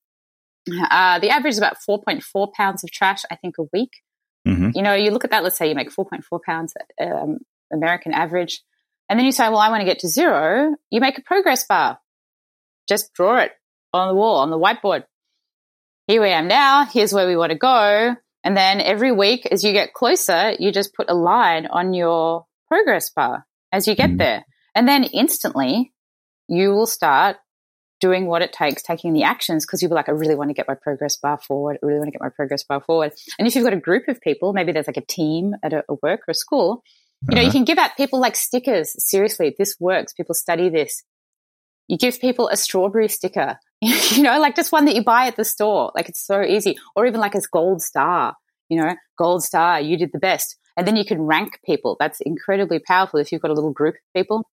the average is about 4.4 pounds of trash, I think, a week. Mm-hmm. You look at that, let's say you make 4.4 pounds American average. And then you say, well, I want to get to 0. You make a progress bar. Just draw it on the wall, on the whiteboard. Here we am now. Here's where we want to go. And then every week as you get closer, you just put a line on your progress bar as you get there. And then instantly, you will start doing what it takes, taking the actions, because you'll be like, I really want to get my progress bar forward. I really want to get my progress bar forward. And if you've got a group of people, maybe there's like a team at a work or a school, you can give out people like stickers. Seriously, this works. People study this. You give people a strawberry sticker, like just one that you buy at the store. Like it's so easy. Or even like a gold star, gold star, you did the best. And then you can rank people. That's incredibly powerful if you've got a little group of people.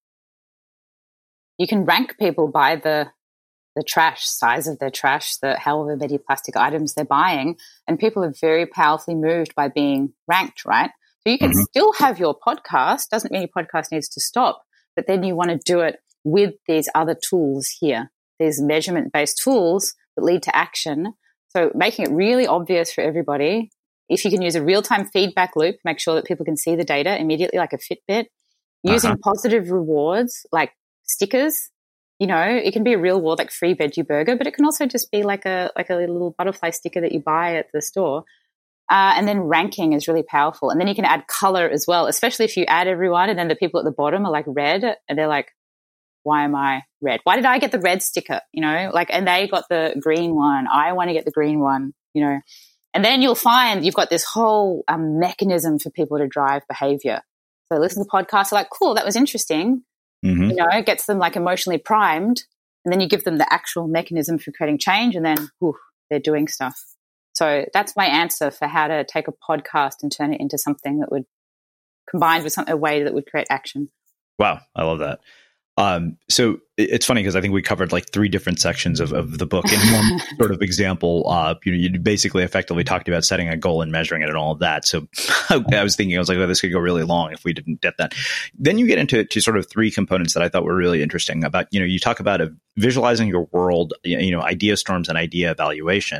You can rank people by the trash, size of their trash, the however many plastic items they're buying, and people are very powerfully moved by being ranked, right? So you can still have your podcast, doesn't mean your podcast needs to stop, but then you want to do it with these other tools here, these measurement-based tools that lead to action. So making it really obvious for everybody. If you can use a real-time feedback loop, make sure that people can see the data immediately like a Fitbit, using positive rewards like stickers, it can be a real reward like free veggie burger, but it can also just be like a little butterfly sticker that you buy at the store. And then ranking is really powerful. And then you can add color as well, especially if you add everyone and then the people at the bottom are like red and they're like, why am I red? Why did I get the red sticker? And they got the green one. I want to get the green one, And then you'll find you've got this whole mechanism for people to drive behavior. So listen to the podcast, they're like, cool, that was interesting. It gets them like emotionally primed, and then you give them the actual mechanism for creating change, and then they're doing stuff. So that's my answer for how to take a podcast and turn it into something that would combined with a way that would create action. Wow, I love that. So it's funny because I think we covered like 3 different sections of the book in one sort of example. You basically effectively talked about setting a goal and measuring it and all of that. So I was like, oh, this could go really long if we didn't get that. Then you get into sort of 3 components that I thought were really interesting about, you talk about visualizing your world, idea storms and idea evaluation.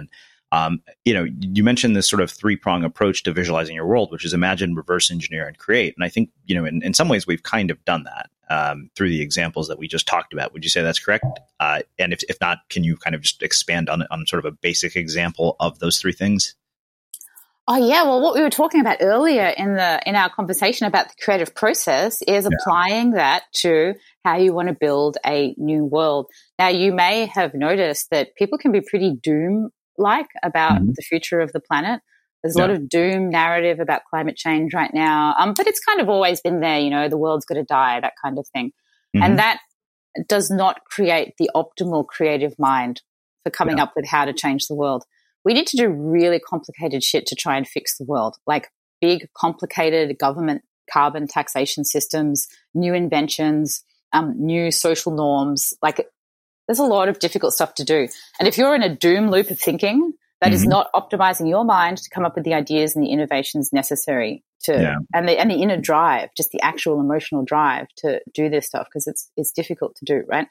You mentioned this sort of 3-prong approach to visualizing your world, which is imagine, reverse engineer, and create. And I think, in some ways we've kind of done that through the examples that we just talked about. Would you say that's correct? And if not, can you kind of just expand on sort of a basic example of those 3 things? Oh, yeah. Well, what we were talking about earlier in our conversation about the creative process is applying that to how you want to build a new world. Now, you may have noticed that people can be pretty doom-like about the future of the planet. There's a lot of doom narrative about climate change right now, but it's kind of always been there, the world's going to die, that kind of thing. And that does not create the optimal creative mind for coming up with how to change the world. We need to do really complicated shit to try and fix the world, like big, complicated government carbon taxation systems, new inventions, new social norms. Like, there's a lot of difficult stuff to do. And if you're in a doom loop of thinking, that is not optimizing your mind to come up with the ideas and the innovations necessary and the inner drive, just the actual emotional drive to do this stuff, because it's difficult to do, right?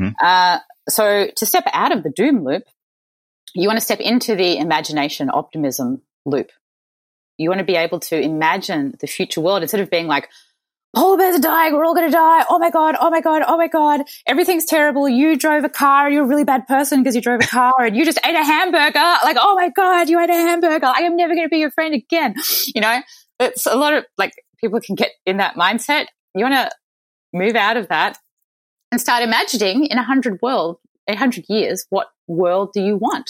So to step out of the doom loop, you want to step into the imagination optimism loop. You want to be able to imagine the future world instead of being like, polar bears are dying, we're all going to die. Oh my God, oh my God, oh my God. Everything's terrible. You drove a car, you're a really bad person because you drove a car, and you just ate a hamburger. Like, oh my God, you ate a hamburger. I am never going to be your friend again. It's a lot of, like, people can get in that mindset. You want to move out of that and start imagining in 100 years, what world do you want?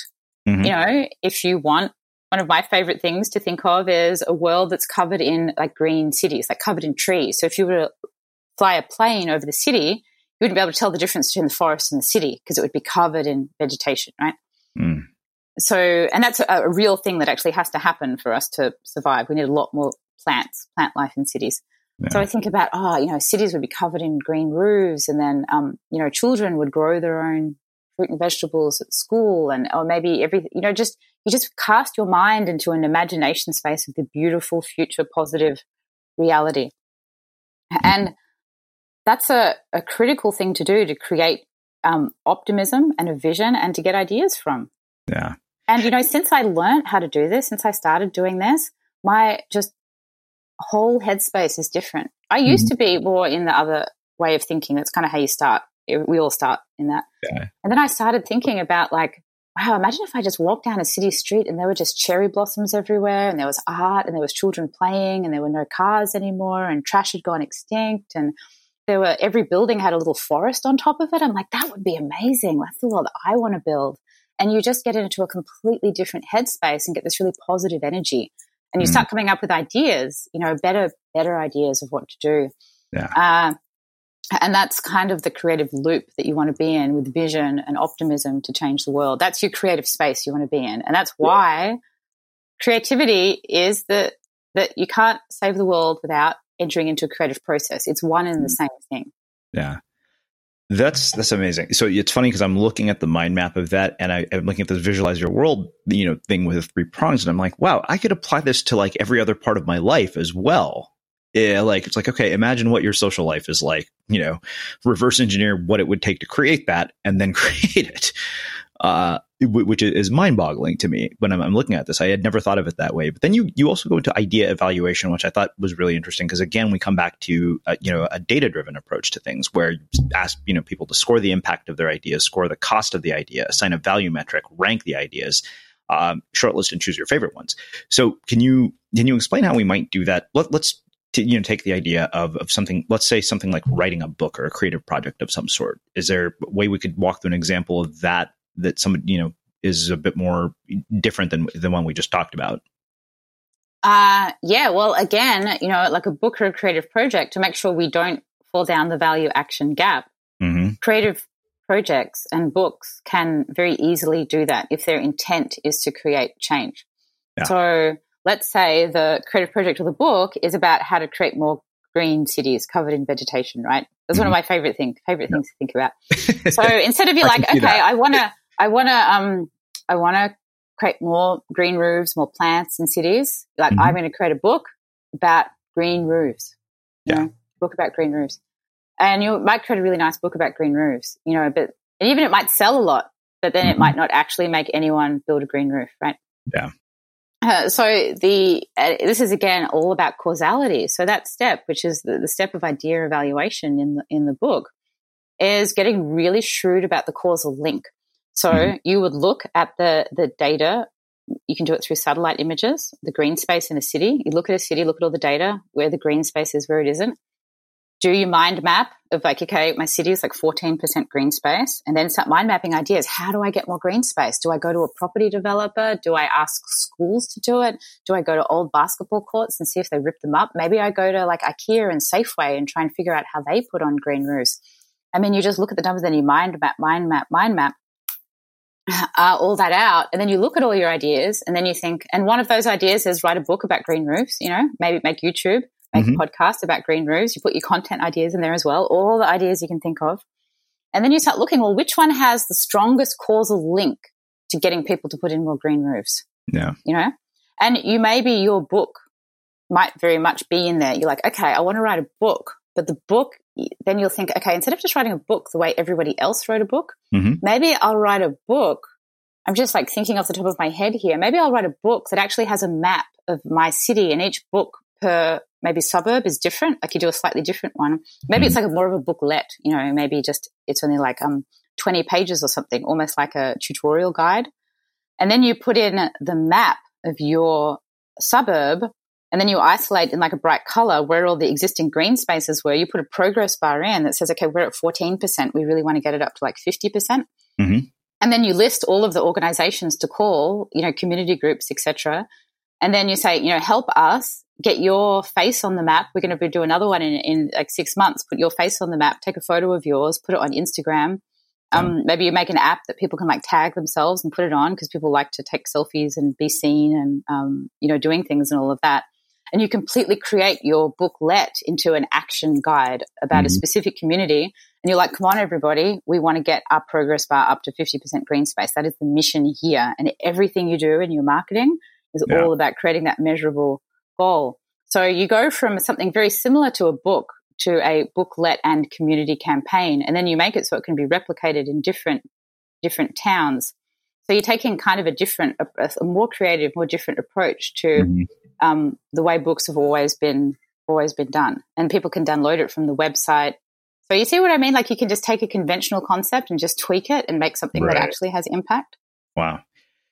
If you want, one of my favorite things to think of is a world that's covered in like green cities, like covered in trees. So if you were to fly a plane over the city, you wouldn't be able to tell the difference between the forest and the city because it would be covered in vegetation, right? So, and that's a real thing that actually has to happen for us to survive. We need a lot more plant life in cities. So I think about, cities would be covered in green roofs, and then, children would grow their own fruit and vegetables at school, or maybe you just cast your mind into an imagination space of the beautiful future positive reality. And that's a critical thing to do to create optimism and a vision and to get ideas from. Yeah. And, since I learned how to do this, since I started doing this, my just whole headspace is different. I used to be more in the other way of thinking. That's kind of how you start. We all start in that. Yeah. And then I started thinking about, like, wow, imagine if I just walked down a city street and there were just cherry blossoms everywhere, and there was art, and there was children playing, and there were no cars anymore, and trash had gone extinct, and every building had a little forest on top of it. I'm like, that would be amazing. That's the world I want to build. And you just get into a completely different headspace and get this really positive energy. And you start coming up with ideas, better ideas of what to do. Yeah. And that's kind of the creative loop that you want to be in, with vision and optimism to change the world. That's your creative space you want to be in. And that's why creativity is that you can't save the world without entering into a creative process. It's one and the same thing. Yeah. That's amazing. So it's funny because I'm looking at the mind map of that, and I'm looking at this visualize your world, thing with 3 prongs, and I'm like, wow, I could apply this to like every other part of my life as well. Yeah, like it's like, okay, imagine what your social life is like, reverse engineer what it would take to create that and then create it, which is mind boggling to me when I'm looking at this. I had never thought of it that way. But then you also go into idea evaluation, which I thought was really interesting, because again, we come back to, a data driven approach to things where you ask, people to score the impact of their ideas, score the cost of the idea, assign a value metric, rank the ideas, shortlist and choose your favorite ones. So can you explain how we might do that? Let's take the idea of something, let's say something like writing a book or a creative project of some sort. Is there a way we could walk through an example of that some, is a bit more different than the one we just talked about? Yeah. Well, again, like a book or a creative project, to make sure we don't fall down the value action gap. Creative projects and books can very easily do that if their intent is to create change. Yeah. So let's say the creative project of the book is about how to create more green cities covered in vegetation, right? That's one of my favorite things to think about. So instead of you like, okay, I want to create more green roofs, more plants in cities. Like, I'm going to create a book about green roofs. Book about green roofs. And you might create a really nice book about green roofs, but even it might sell a lot. but then it might not actually make anyone build a green roof, right? Yeah. So this is again all about causality. So that step, which is the step of idea evaluation in the book, is getting really shrewd about the causal link. So you would look at the data. You can do it through satellite images, the green space in a city. You look at a city, look at all the data, where the green space is, where it isn't. Do your mind map of like, okay, my city is like 14% green space, and then start mind mapping ideas. How do I get more green space? Do I go to a property developer? Do I ask schools to do it? Do I go to old basketball courts and see if they rip them up? Maybe I go to like IKEA and Safeway and try and figure out how they put on green roofs. I mean, you just look at the numbers, then you mind map all that out, and then you look at all your ideas, and then you think, and one of those ideas is write a book about green roofs, maybe make YouTube, make a podcast about green roofs. You put your content ideas in there as well, all the ideas you can think of. And then you start looking, well, which one has the strongest causal link to getting people to put in more green roofs? Yeah. And your book might very much be in there. You're like, okay, I want to write a book, but the book, then you'll think, okay, instead of just writing a book the way everybody else wrote a book, maybe I'll write a book. I'm just like thinking off the top of my head here. Maybe I'll write a book that actually has a map of my city, and each book per maybe suburb is different. Like you do a slightly different one. Maybe it's like more of a booklet, maybe just it's only like 20 pages or something, almost like a tutorial guide. And then you put in the map of your suburb, and then you isolate in like a bright color where all the existing green spaces were. You put a progress bar in that says, okay, we're at 14%. We really want to get it up to like 50%. And then you list all of the organizations to call, community groups, etc. And then you say, help us get your face on the map. We're going to do another one in like 6 months. Put your face on the map, take a photo of yours, put it on Instagram. Maybe you make an app that people can like tag themselves and put it on, because people like to take selfies and be seen and, doing things and all of that. And you completely create your booklet into an action guide about a specific community. And you're like, come on, everybody, we want to get our progress bar up to 50% green space. That is the mission here. And everything you do in your marketing is all about creating that measurable goal. So you go from something very similar to a book to a booklet and community campaign, and then you make it so it can be replicated in different towns. So you're taking kind of a more creative, more different approach to the way books have always been done, and people can download it from the website. So you see what I mean? Like you can just take a conventional concept and just tweak it and make something that actually has impact. Wow.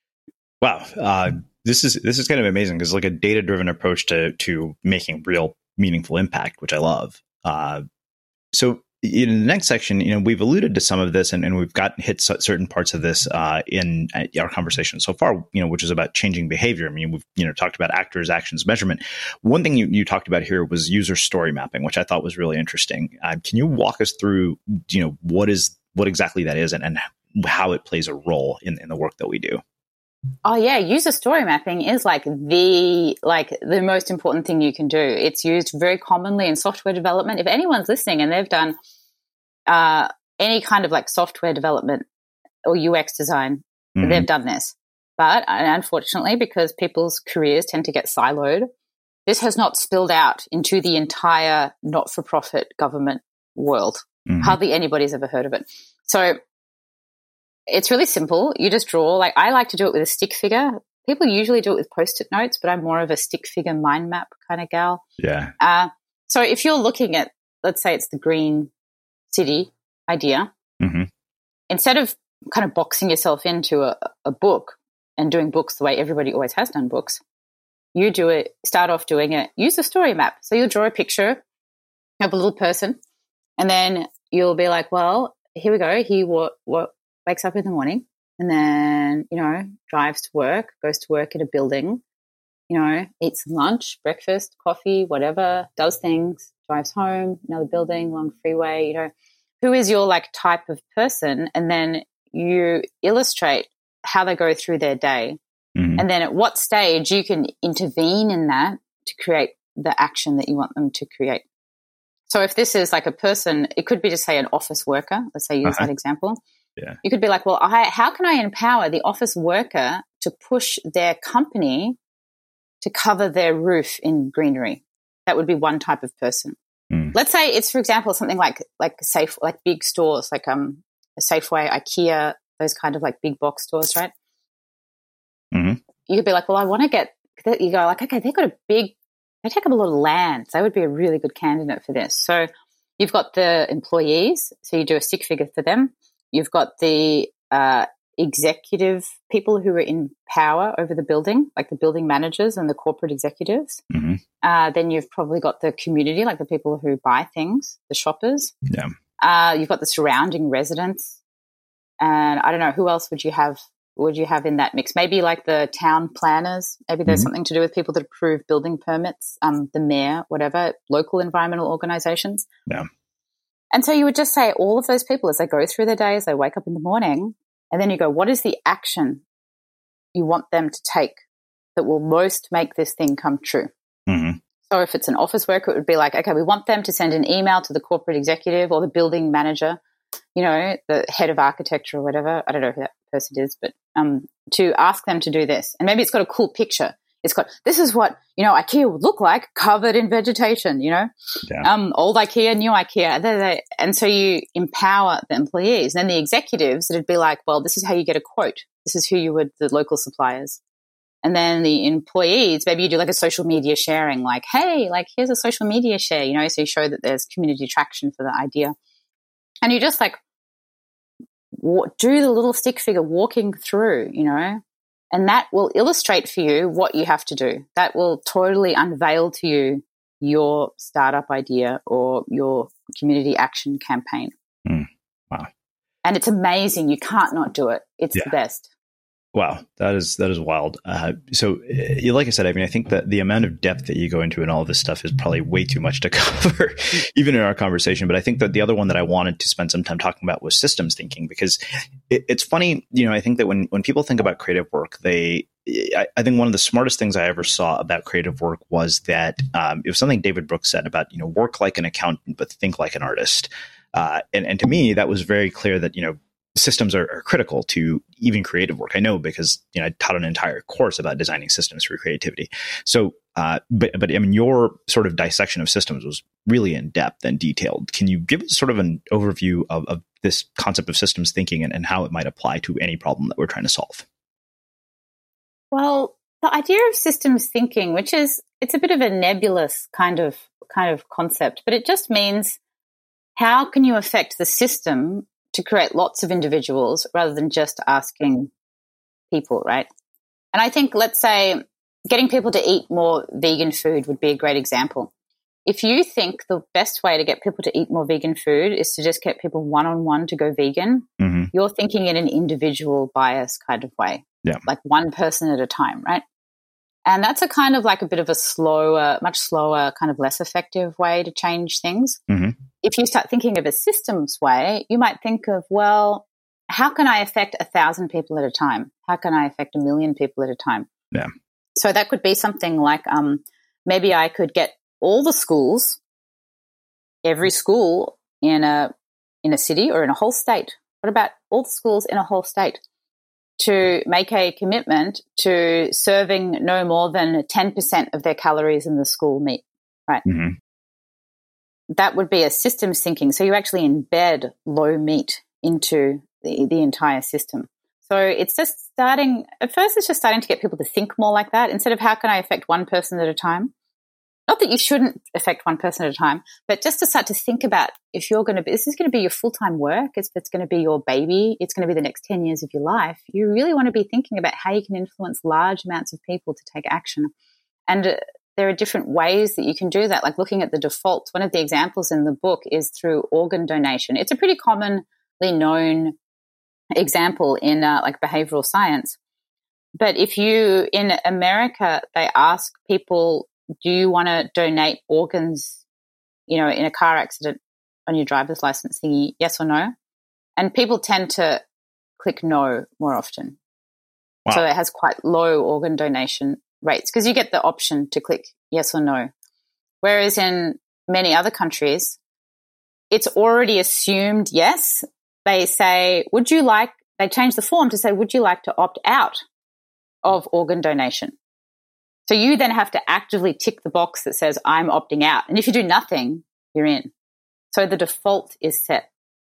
This is kind of amazing, because like a data-driven approach to making real meaningful impact, which I love. So in the next section, we've alluded to some of this, and we've hit certain parts of this in our conversation so far, which is about changing behavior. I mean, we've talked about actors, actions, measurement. One thing you talked about here was user story mapping, which I thought was really interesting. Can you walk us through, what exactly that is and how it plays a role in the work that we do? Oh yeah, user story mapping is like the most important thing you can do. It's used very commonly in software development. If anyone's listening and they've done any kind of like software development or UX design, they've done this. But unfortunately, because people's careers tend to get siloed, this has not spilled out into the entire not-for-profit government world. Hardly anybody's ever heard of it. So it's really simple. You just draw, like I like to do it with a stick figure. People usually do it with Post-it notes, but I'm more of a stick figure mind map kind of gal. Yeah. So if you're looking at, let's say it's the green city idea, instead of kind of boxing yourself into a book and doing books the way everybody always has done books, you start off doing it, use a story map. So you'll draw a picture of a little person, and then you'll be like, well, here we go. He wakes up in the morning and then, drives to work, goes to work at a building, eats some lunch, breakfast, coffee, whatever, does things, drives home, another building, long freeway, who is your like type of person? And then you illustrate how they go through their day. And then at what stage you can intervene in that to create the action that you want them to create. So if this is like a person, it could be just say an office worker. Let's say use that example. Yeah. You could be like, well, how can I empower the office worker to push their company to cover their roof in greenery? That would be one type of person. Let's say it's, for example, something like big stores, like a Safeway, IKEA, those kind of like big box stores, right? Mm-hmm. You could be like, well, I want to get, you go like, okay, they take up a lot of land. So they would be a really good candidate for this. So you've got the employees. So you do a stick figure for them. You've got the executive people who are in power over the building, like the building managers and the corporate executives. Mm-hmm. Then you've probably got the community, like the people who buy things, the shoppers. Yeah. You've got the surrounding residents. And I don't know, who else would you have in that mix? Maybe like the town planners. Maybe there's something to do with people that approve building permits, the mayor, whatever, local environmental organizations. Yeah. And so you would just say all of those people as they go through their days, they wake up in the morning, and then you go, what is the action you want them to take that will most make this thing come true? Mm-hmm. So if it's an office worker, it would be like, okay, we want them to send an email to the corporate executive or the building manager, you know, the head of architecture or whatever. I don't know who that person is, but to ask them to do this. And maybe it's got a cool picture. It's got, this is what, you know, IKEA would look like covered in vegetation, you know, old IKEA, new IKEA. And so you empower the employees. And then the executives, it'd be like, well, this is how you get a quote. This is who you would, the local suppliers. And then the employees, maybe you do like a social media sharing, like, hey, like here's a social media share, you know, so you show that there's community traction for the idea. And you just like do the little stick figure walking through, you know, and that will illustrate for you what you have to do. That will totally unveil to you your startup idea or your community action campaign. Wow. And it's amazing. You can't not do it. It's the best. Wow, that is wild. So, like I said, I mean, I think that the amount of depth that you go into in all of this stuff is probably way too much to cover, even in our conversation. But I think that the other one that I wanted to spend some time talking about was systems thinking, because it's funny, you know, I think that when people think about creative work, I think one of the smartest things I ever saw about creative work was that it was something David Brooks said about, you know, work like an accountant, but think like an artist. And to me, that was very clear that, you know, systems are critical to even creative work. I know because, you know, I taught an entire course about designing systems for creativity. So, but I mean, your sort of dissection of systems was really in depth and detailed. Can you give us sort of an overview of this concept of systems thinking and how it might apply to any problem that we're trying to solve? Well, the idea of systems thinking, which is, it's a bit of a nebulous kind of concept, but it just means how can you affect the system to create lots of individuals rather than just asking people, right? And I think, let's say, getting people to eat more vegan food would be a great example. If you think the best way to get people to eat more vegan food is to just get people one-on-one to go vegan, you're thinking in an individual bias kind of way, like one person at a time, right? And that's a kind of like a bit of a slower, much slower, kind of less effective way to change things. If you start thinking of a systems way, you might think of, well, how can I affect 1,000 people at a time? How can I affect 1 million people at a time? Yeah. So that could be something like maybe I could get all the schools, every school in a city or in a whole state. What about all the schools in a whole state to make a commitment to serving no more than 10% of their calories in the school meat, right? That would be a systems thinking. So you actually embed low meat into the entire system. So it's just starting to get people to think more like that instead of how can I affect one person at a time? Not that you shouldn't affect one person at a time, but just to start to think about if you're going to be, this is going to be your full-time work, it's going to be your baby, it's going to be the next 10 years of your life. You really want to be thinking about how you can influence large amounts of people to take action. And there are different ways that you can do that, like looking at the defaults. One of the examples in the book is through organ donation. It's a pretty commonly known example in like behavioral science. But if you, in America, they ask people, do you want to donate organs, you know, in a car accident on your driver's license thingy, yes or no? And people tend to click no more often. Wow. So it has quite low organ donation rates because you get the option to click yes or no. Whereas in many other countries, it's already assumed yes. They say, they change the form to say, would you like to opt out of organ donation? So you then have to actively tick the box that says, I'm opting out. And if you do nothing, you're in. So the default is set.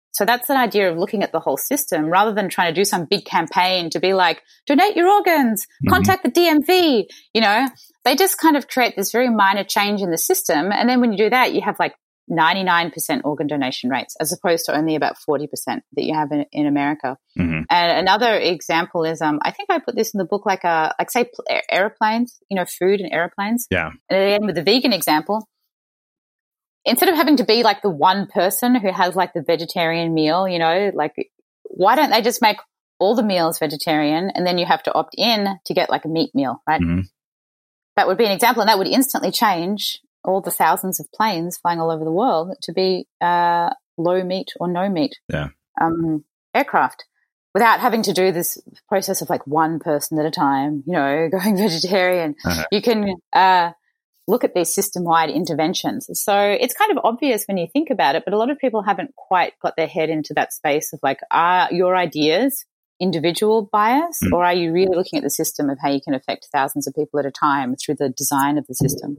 So that's an idea of looking at the whole system rather than trying to do some big campaign to be like, donate your organs, contact the DMV. You know, they just kind of create this very minor change in the system. And then when you do that, you have like 99% organ donation rates as opposed to only about 40% that you have in America. And another example is, I think I put this in the book, like say airplanes, you know, food and airplanes. Yeah. And again, with the vegan example, instead of having to be like the one person who has like the vegetarian meal, you know, like why don't they just make all the meals vegetarian and then you have to opt in to get like a meat meal, right? That would be an example, and that would instantly change all the thousands of planes flying all over the world to be low meat or no meat aircraft without having to do this process of like one person at a time, you know, going vegetarian. You can look at these system-wide interventions. So it's kind of obvious when you think about it, but a lot of people haven't quite got their head into that space of like, are your ideas individual bias or are you really looking at the system of how you can affect thousands of people at a time through the design of the system?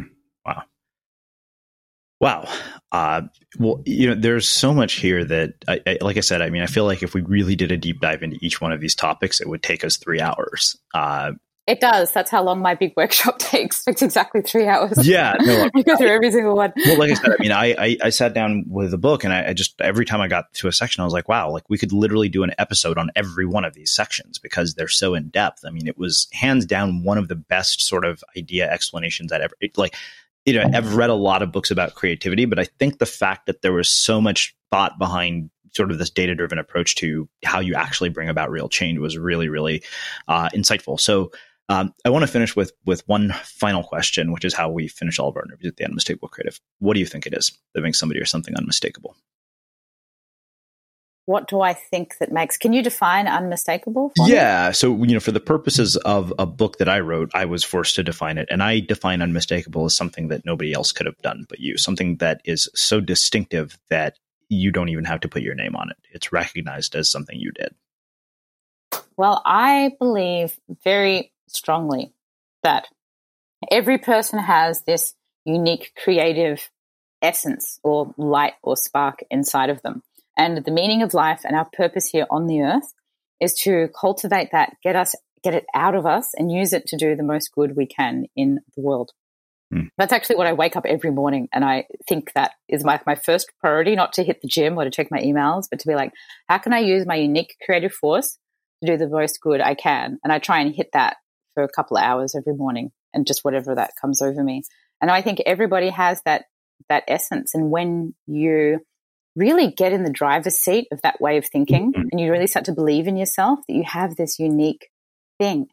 Wow. Well, you know, there's so much here that, like I said, I mean, I feel like if we really did a deep dive into each one of these topics, it would take us 3 hours. It does. That's how long my big workshop takes. It's exactly 3 hours. Yeah. No, I go through every single one. Well, like I said, I mean, I sat down with a book and I just, every time I got to a section, I was like, wow, like we could literally do an episode on every one of these sections because they're so in depth. I mean, it was hands down one of the best sort of idea explanations I'd ever, like, you know, I've read a lot of books about creativity, but I think the fact that there was so much thought behind sort of this data-driven approach to how you actually bring about real change was really, really insightful. So I want to finish with one final question, which is how we finish all of our interviews at the Unmistakable Creative. What do you think it is that makes somebody or something unmistakable? What do I think that makes? Can you define unmistakable for me? Yeah. So, you know, for the purposes of a book that I wrote, I was forced to define it. And I define unmistakable as something that nobody else could have done but you, something that is so distinctive that you don't even have to put your name on it. It's recognized as something you did. Well, I believe very strongly that every person has this unique creative essence or light or spark inside of them. And the meaning of life and our purpose here on the earth is to cultivate that, get it out of us and use it to do the most good we can in the world. That's actually what I wake up every morning. And I think that is my first priority, not to hit the gym or to check my emails, but to be like, how can I use my unique creative force to do the most good I can? And I try and hit that for a couple of hours every morning and just whatever that comes over me. And I think everybody has that essence. And when you really get in the driver's seat of that way of thinking and you really start to believe in yourself that you have this unique thing,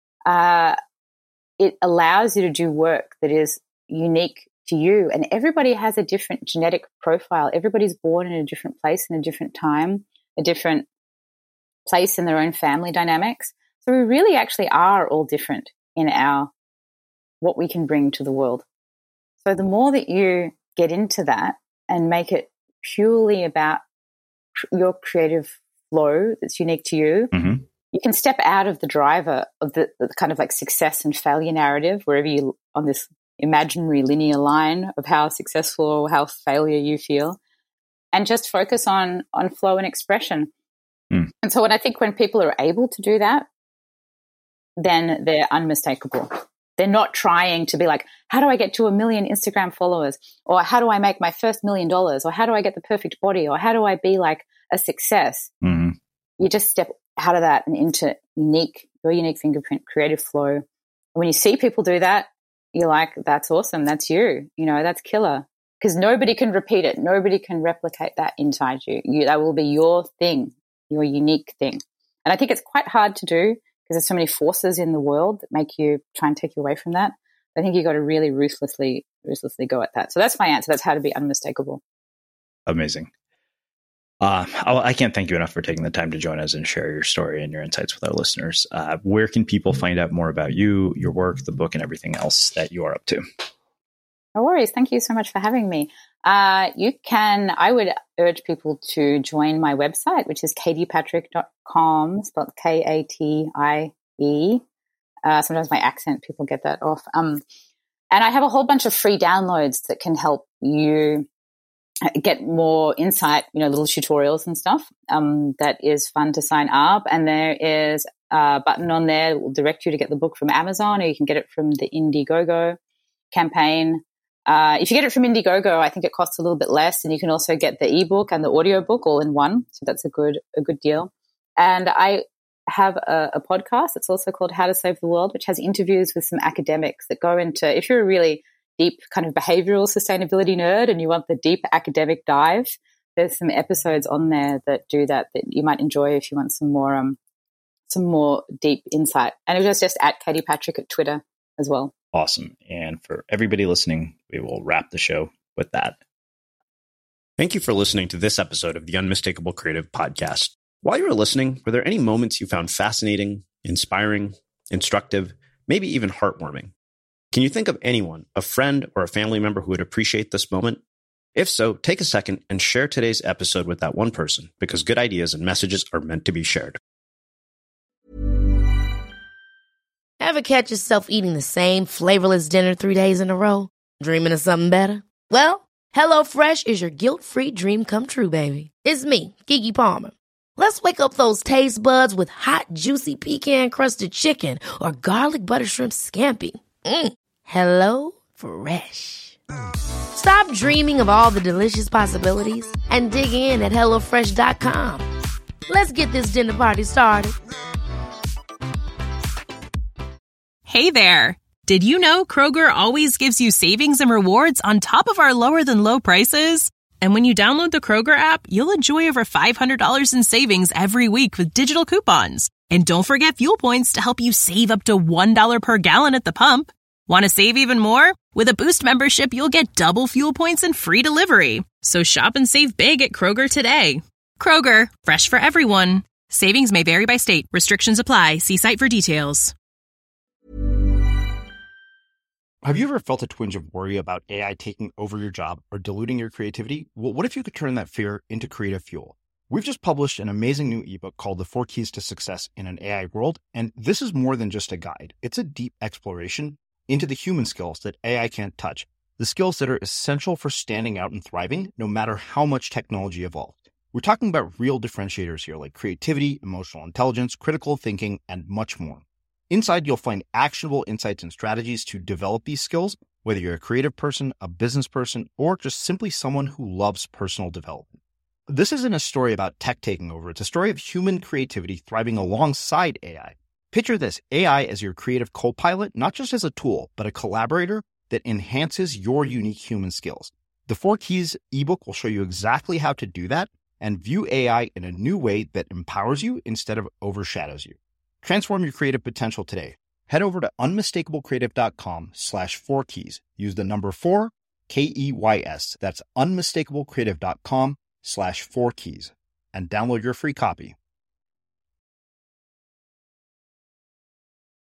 it allows you to do work that is unique to you. And everybody has a different genetic profile. Everybody's born in a different place, in a different time, a different place in their own family dynamics. So we really actually are all different in what we can bring to the world. So the more that you get into that and make it purely about your creative flow that's unique to you, you can step out of the driver of the kind of like success and failure narrative, wherever you on this imaginary linear line of how successful or how failure you feel, and just focus on flow and expression. And so when people are able to do that, then they're unmistakable. They're not trying to be like, how do I get to 1 million Instagram followers? Or how do I make my first $1 million? Or how do I get the perfect body? Or how do I be like a success? You just step out of that and into your unique fingerprint, creative flow. And when you see people do that, you're like, that's awesome. That's you. You know, that's killer. Because nobody can repeat it. Nobody can replicate that inside you. That will be your thing, your unique thing. And I think it's quite hard to do because there's so many forces in the world that make you try and take you away from that. I think you got to really ruthlessly go at that. So that's my answer. That's how to be unmistakable. Amazing. I can't thank you enough for taking the time to join us and share your story and your insights with our listeners. Where can people find out more about you, your work, the book, and everything else that you are up to? No worries. Thank you so much for having me. I would urge people to join my website, which is katiepatrick.com, spelled Katie. Sometimes my accent, people get that off. And I have a whole bunch of free downloads that can help you get more insight, little tutorials and stuff. That is fun to sign up. And there is a button on there that will direct you to get the book from Amazon, or you can get it from the Indiegogo campaign. If you get it from Indiegogo, I think it costs a little bit less, and you can also get the ebook and the audiobook all in one. So that's a good deal. And I have a podcast. It's also called How to Save the World, which has interviews with some academics that go into, if you're a really deep kind of behavioral sustainability nerd and you want the deep academic dive, there's some episodes on there that do that you might enjoy if you want some more deep insight. And it was just at Katie Patrick at Twitter as well. Awesome. And for everybody listening, we will wrap the show with that. Thank you for listening to this episode of the Unmistakable Creative Podcast. While you were listening, were there any moments you found fascinating, inspiring, instructive, maybe even heartwarming? Can you think of anyone, a friend or a family member who would appreciate this moment? If so, take a second and share today's episode with that one person, because good ideas and messages are meant to be shared. Ever catch yourself eating the same flavorless dinner 3 days in a row? Dreaming of something better? Well, HelloFresh is your guilt-free dream come true, baby. It's me, Keke Palmer. Let's wake up those taste buds with hot, juicy pecan-crusted chicken or garlic butter shrimp scampi. Hello Fresh. Stop dreaming of all the delicious possibilities and dig in at HelloFresh.com. Let's get this dinner party started. Hey there. Did you know Kroger always gives you savings and rewards on top of our lower than low prices? And when you download the Kroger app, you'll enjoy over $500 in savings every week with digital coupons. And don't forget fuel points to help you save up to $1 per gallon at the pump. Want to save even more? With a Boost membership, you'll get double fuel points and free delivery. So shop and save big at Kroger today. Kroger, fresh for everyone. Savings may vary by state. Restrictions apply. See site for details. Have you ever felt a twinge of worry about AI taking over your job or diluting your creativity? Well, what if you could turn that fear into creative fuel? We've just published an amazing new ebook called The 4 Keys to Success in an AI World, and this is more than just a guide. It's a deep exploration into the human skills that AI can't touch, the skills that are essential for standing out and thriving, no matter how much technology evolved. We're talking about real differentiators here, like creativity, emotional intelligence, critical thinking, and much more. Inside, you'll find actionable insights and strategies to develop these skills, whether you're a creative person, a business person, or just simply someone who loves personal development. This isn't a story about tech taking over. It's a story of human creativity thriving alongside AI. Picture this, AI as your creative co-pilot, not just as a tool, but a collaborator that enhances your unique human skills. The 4 Keys ebook will show you exactly how to do that and view AI in a new way that empowers you instead of overshadows you. Transform your creative potential today. Head over to unmistakablecreative.com/4keys. Use the number 4, KEYS. That's unmistakablecreative.com/4keys and download your free copy.